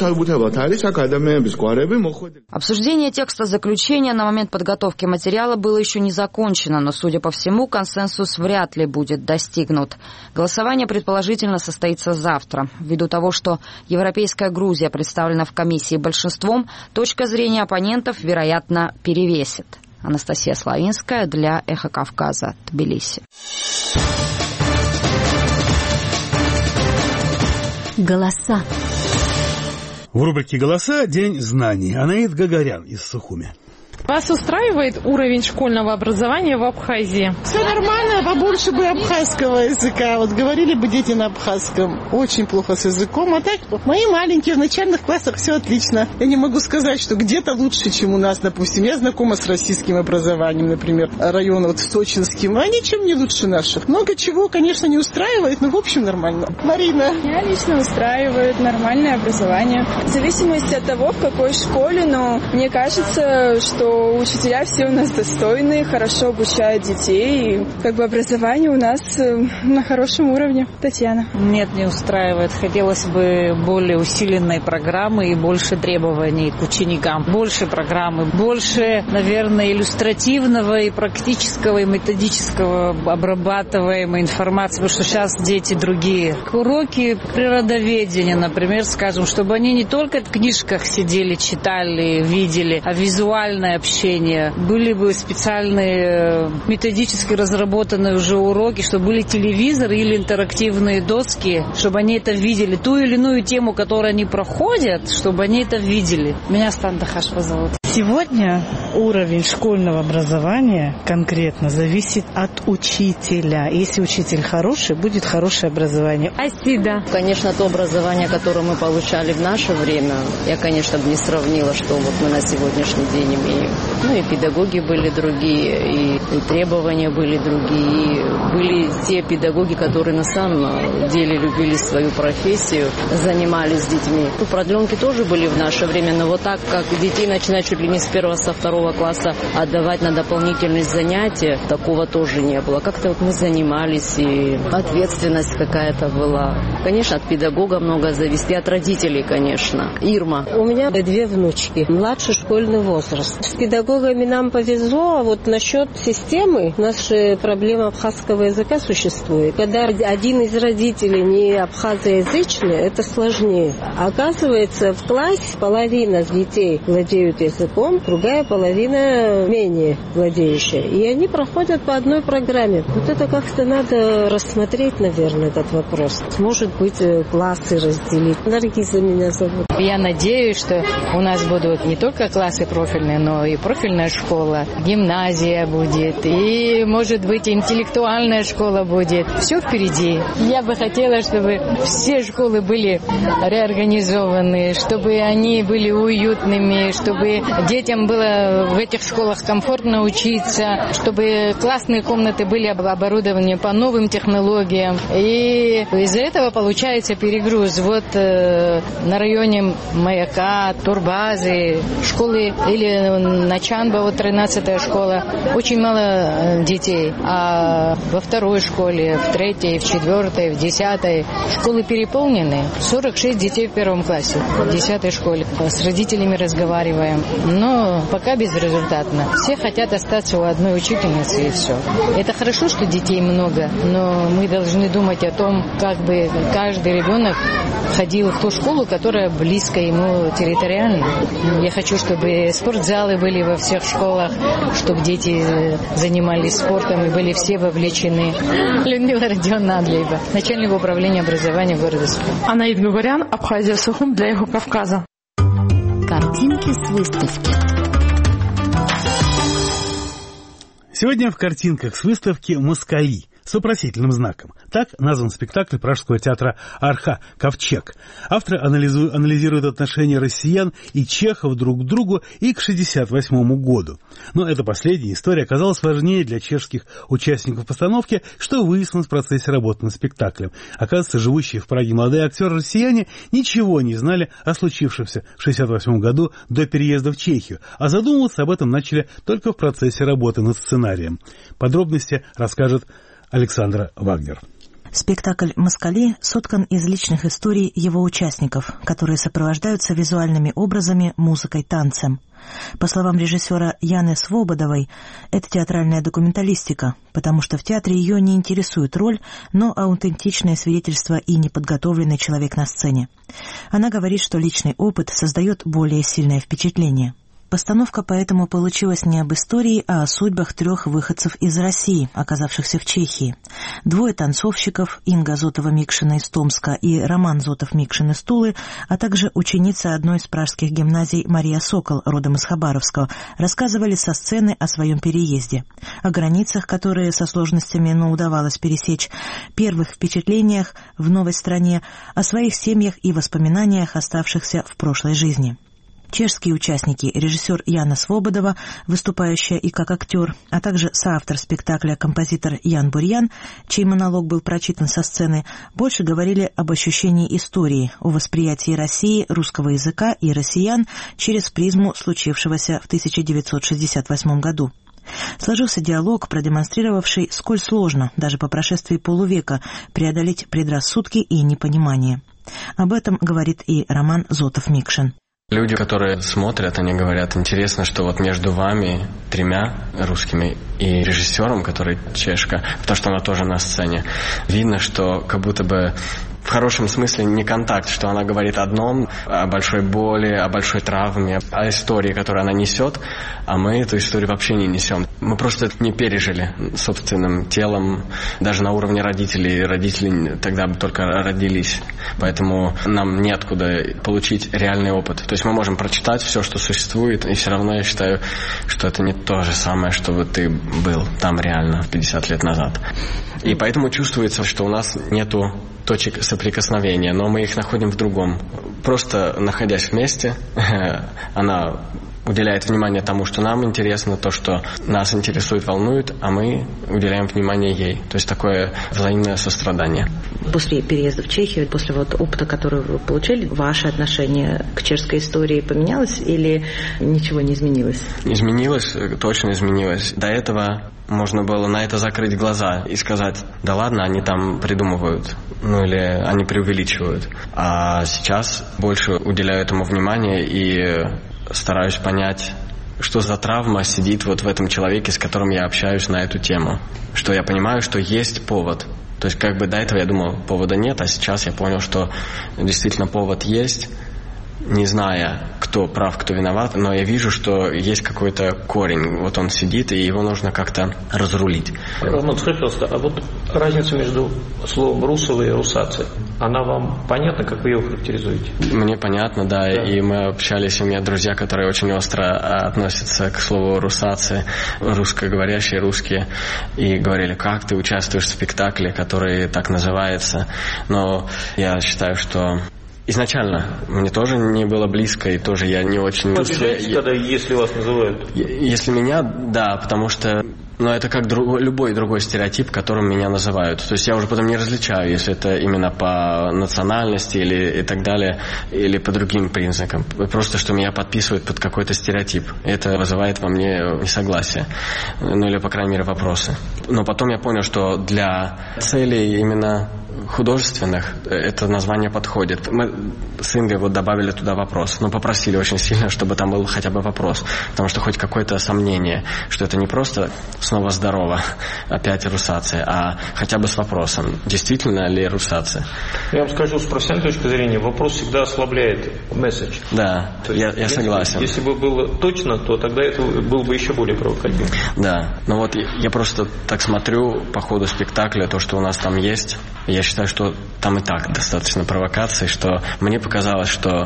Обсуждение текста заключения на момент подготовки материала было еще не закончено, но, судя по всему, консенсус вряд ли будет достигнут. Голосование предположительно состоится завтра. Ввиду того, что Европейская Грузия представлена в комиссии большинством, точка зрения оппонентов, вероятно, перевесит. Анастасия Славинская для «Эхо Кавказа», Тбилиси. Голоса. В рубрике «Голоса» День знаний. Анаид Гагарян из Сухуми. Вас устраивает уровень школьного образования в Абхазии? Все нормально, побольше бы абхазского языка. Вот говорили бы дети на абхазском. Очень плохо с языком. А так, мои маленькие в начальных классах все отлично. Я не могу сказать, что где-то лучше, чем у нас, допустим. Я знакома с российским образованием, например, района вот Сочинским. Они чем не лучше наших. Много чего, конечно, не устраивает, но в общем нормально. Марина? Меня лично устраивает нормальное образование. В зависимости от того, в какой школе, но мне кажется, что учителя все у нас достойные, хорошо обучают детей. И как бы образование у нас на хорошем уровне. Татьяна. Нет, не устраивает. Хотелось бы более усиленной программы и больше требований к ученикам. Больше программы, больше, наверное, иллюстративного и практического, и методического обрабатываемой информации, потому что сейчас дети другие. Уроки природоведения, например, скажем, чтобы они не только в книжках сидели, читали, видели, а визуальное общение. Были бы специальные методически разработанные уже уроки, чтобы были телевизоры или интерактивные доски, чтобы они это видели. Ту или иную тему, которую они проходят, чтобы они это видели. Меня Стан Дахашева зовут. Сегодня уровень школьного образования конкретно зависит от учителя. Если учитель хороший, будет хорошее образование. Асида. Конечно, то образование, которое мы получали в наше время, я, конечно, бы не сравнила, что вот мы на сегодняшний день имеем. Ну и педагоги были другие, и требования были другие. Были те педагоги, которые на самом деле любили свою профессию, занимались с детьми. Ну, продленки тоже были в наше время, но вот так, как детей начинать чуть ли не с 1-го, со 2-го класса отдавать на дополнительные занятия, такого тоже не было. Как-то вот мы занимались, и ответственность какая-то была. Конечно, от педагога много зависит, и от родителей, конечно. Ирма. У меня 2 внучки, младший школьный возраст. С педагогами нам повезло, а вот насчет системы, у нас же проблема абхазского языка существует. Когда один из родителей не абхазоязычный, это сложнее. Оказывается, в классе половина детей владеют языком, другая половина менее владеющая. И они проходят по одной программе. Вот это как-то надо рассмотреть, наверное, этот вопрос. Может быть, классы разделить. Наргиза меня зовут. Я надеюсь, что у нас будут не только классы профильные, но и профильная школа, гимназия будет, и, может быть, интеллектуальная школа будет. Все впереди. Я бы хотела, чтобы все школы были реорганизованы, чтобы они были уютными, чтобы детям было в этих школах комфортно учиться, чтобы классные комнаты были оборудованы по новым технологиям. И из-за этого получается перегруз. Вот на районе Маяка, Турбазы, школы или Начанба, вот 13-я школа, очень мало детей. А во 2-й школе, в 3-й, в 4-й, в 10-й школы переполнены. 46 детей в 1 классе, в 10-й школе. С родителями разговариваем, но пока безрезультатно. Все хотят остаться у одной учительницы, и все. Это хорошо, что детей много, но мы должны думать о том, как бы каждый ребенок ходил в ту школу, которая близко ему территориально. Я хочу, чтобы спортзалы были во всех школах, чтобы дети занимались спортом и были все вовлечены. Людмила Родионовна Адлеева, начальник управления образования города Сухум. Анаид Гагарян, Абхазия, Сухум для «Эхо Кавказа». Картинки с выставки. Сегодня в картинках с выставки «Москали». с вопросительным знаком. Так назван спектакль Пражского театра «Арха» «Ковчег». Авторы анализируют отношения россиян и чехов друг к другу и к 1968 году. Но эта последняя история оказалась важнее для чешских участников постановки, что выяснилось в процессе работы над спектаклем. Оказывается, живущие в Праге молодые актеры-россияне ничего не знали о случившемся в 1968 году до переезда в Чехию, а задумываться об этом начали только в процессе работы над сценарием. Подробности расскажет Александра Вагнер. Спектакль «Москали» соткан из личных историй его участников, которые сопровождаются визуальными образами, музыкой, танцем. По словам режиссера Яны Свободовой, это театральная документалистика, потому что в театре ее не интересует роль, но аутентичное свидетельство и неподготовленный человек на сцене. Она говорит, что личный опыт создает более сильное впечатление. Постановка поэтому получилась не об истории, а о судьбах 3 выходцев из России, оказавшихся в Чехии. 2 танцовщиков, Инга Зотова-Микшина из Томска и Роман Зотов-Микшин из Тулы, а также ученица одной из пражских гимназий Мария Сокол, родом из Хабаровска, рассказывали со сцены о своем переезде, о границах, которые со сложностями, но удавалось пересечь, первых впечатлениях в новой стране, о своих семьях и воспоминаниях, оставшихся в прошлой жизни. Чешские участники, режиссер Яна Свободова, выступающая и как актер, а также соавтор спектакля композитор Ян Бурьян, чей монолог был прочитан со сцены, больше говорили об ощущении истории, о восприятии России, русского языка и россиян через призму случившегося в 1968 году. Сложился диалог, продемонстрировавший, сколь сложно, даже по прошествии полувека, преодолеть предрассудки и непонимание. Об этом говорит и Роман Зотов-Микшин. Люди, которые смотрят, они говорят, интересно, что вот между вами 3 русскими и режиссером, который чешка, потому что она тоже на сцене, видно, что как будто бы в хорошем смысле не контакт, что она говорит одном, о большой боли, о большой травме, о истории, которую она несет, а мы эту историю вообще не несем. Мы просто это не пережили собственным телом, даже на уровне родителей. Родители тогда только родились, поэтому нам неоткуда получить реальный опыт. То есть мы можем прочитать все, что существует, и все равно я считаю, что это не то же самое, что вот ты был там реально 50 лет назад. И поэтому чувствуется, что у нас нету точек соприкосновения, но мы их находим в другом. Просто находясь вместе, она уделяет внимание тому, что нам интересно, то, что нас интересует, волнует, а мы уделяем внимание ей. То есть такое взаимное сострадание. После переезда в Чехию, после вот опыта, который вы получили, ваше отношение к чешской истории поменялось или ничего не изменилось? Изменилось, точно изменилось. До этого можно было на это закрыть глаза и сказать, да ладно, они там придумывают, или они преувеличивают. А сейчас больше уделяю этому внимание и стараюсь понять, что за травма сидит вот в этом человеке, с которым я общаюсь на эту тему. Что я понимаю, что есть повод. То есть как бы до этого я думал, повода нет, а сейчас я понял, что действительно повод есть, не зная, кто прав, кто виноват, но я вижу, что есть какой-то корень. Вот он сидит, и его нужно как-то разрулить. Роман, скажи, пожалуйста, а вот разница между словом «русовый» и «русация», она вам понятна, как вы ее характеризуете? Мне понятно, да, и мы общались, у меня друзья, которые очень остро относятся к слову «русация», русскоговорящие, русские, и говорили, как ты участвуешь в спектакле, который так называется. Но я считаю, что изначально мне тоже не было близко, и тоже я не очень... Вы обижаетесь, когда, если вас называют? Если меня, да, потому что... Но это как любой другой стереотип, которым меня называют. То есть я уже потом не различаю, если это именно по национальности или и так далее, или по другим признакам. Просто что меня подписывают под какой-то стереотип. Это вызывает во мне несогласие. Ну или, по крайней мере, вопросы. Но потом я понял, что для целей именно художественных это название подходит. Мы с Ингой вот добавили туда вопрос. Но попросили очень сильно, чтобы там был хотя бы вопрос. Потому что хоть какое-то сомнение, что это не просто снова здорово, опять русация, а хотя бы с вопросом, действительно ли русация. Я вам скажу, с профессиональной точки зрения, вопрос всегда ослабляет месседж. Да, я согласен. Если бы было точно, то тогда это было бы еще более провокативно. Да, но вот я просто так смотрю по ходу спектакля, то, что у нас там есть, я считаю, что там и так достаточно провокаций, что мне показалось, что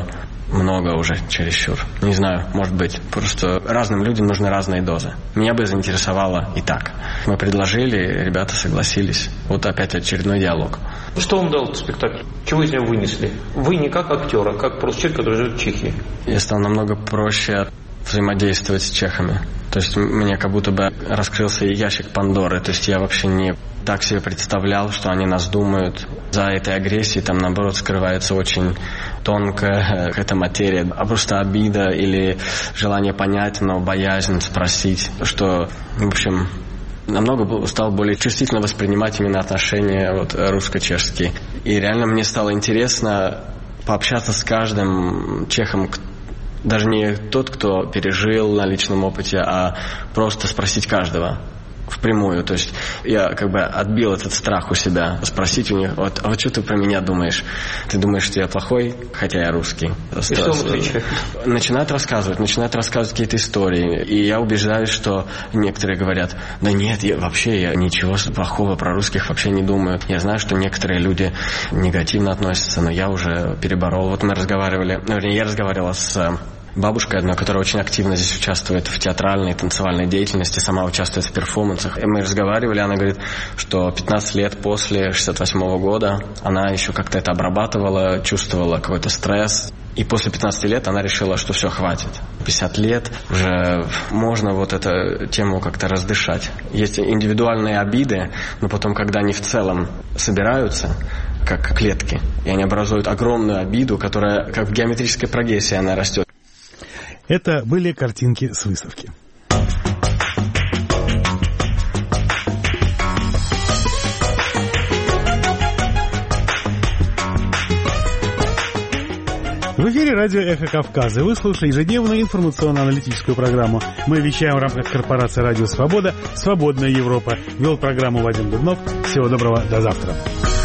много уже чересчур. Не знаю, может быть. Просто разным людям нужны разные дозы. Меня бы заинтересовало и так. Мы предложили, ребята согласились. Вот опять очередной диалог. Что вам дал этот спектакль? Чего из него вынесли? Вы не как актер, а как просто человек, который живет в Чехии. Я стал намного проще взаимодействовать с чехами. То есть мне как будто бы раскрылся ящик Пандоры. То есть я вообще не так себе представлял, что они нас думают. За этой агрессией там, наоборот, скрывается очень тонкая какая-то материя. А просто обида или желание понять, но боязнь спросить. Что, в общем, намного стал более чувствительно воспринимать именно отношения русско-чешские. И реально мне стало интересно пообщаться с каждым чехом, даже не тот, кто пережил на личном опыте, а просто спросить каждого впрямую. То есть я как бы отбил этот страх у себя, спросить у них, а вот что ты про меня думаешь? Ты думаешь, что я плохой, хотя я русский? И что вам отвечает? Начинают рассказывать какие-то истории. И я убеждаюсь, что некоторые говорят, да нет, я ничего плохого про русских вообще не думаю. Я знаю, что некоторые люди негативно относятся, но я уже переборол. Вот мы разговаривали, я разговаривал с бабушкой одной, которая очень активно здесь участвует в театральной, танцевальной деятельности, сама участвует в перформансах. И мы разговаривали, она говорит, что 15 лет после 68 года она еще как-то это обрабатывала, чувствовала какой-то стресс. И после 15 лет она решила, что все, хватит. 50 лет уже можно эту тему как-то раздышать. Есть индивидуальные обиды, но потом, когда они в целом собираются, как клетки, и они образуют огромную обиду, которая, как в геометрической прогрессии, она растет. Это были картинки с выставки. В эфире радио «Эхо Кавказа». Вы слушаете ежедневную информационно-аналитическую программу. Мы вещаем в рамках корпорации «Радио Свобода», «Свободная Европа». Вел программу Вадим Дубнов. Всего доброго, до завтра.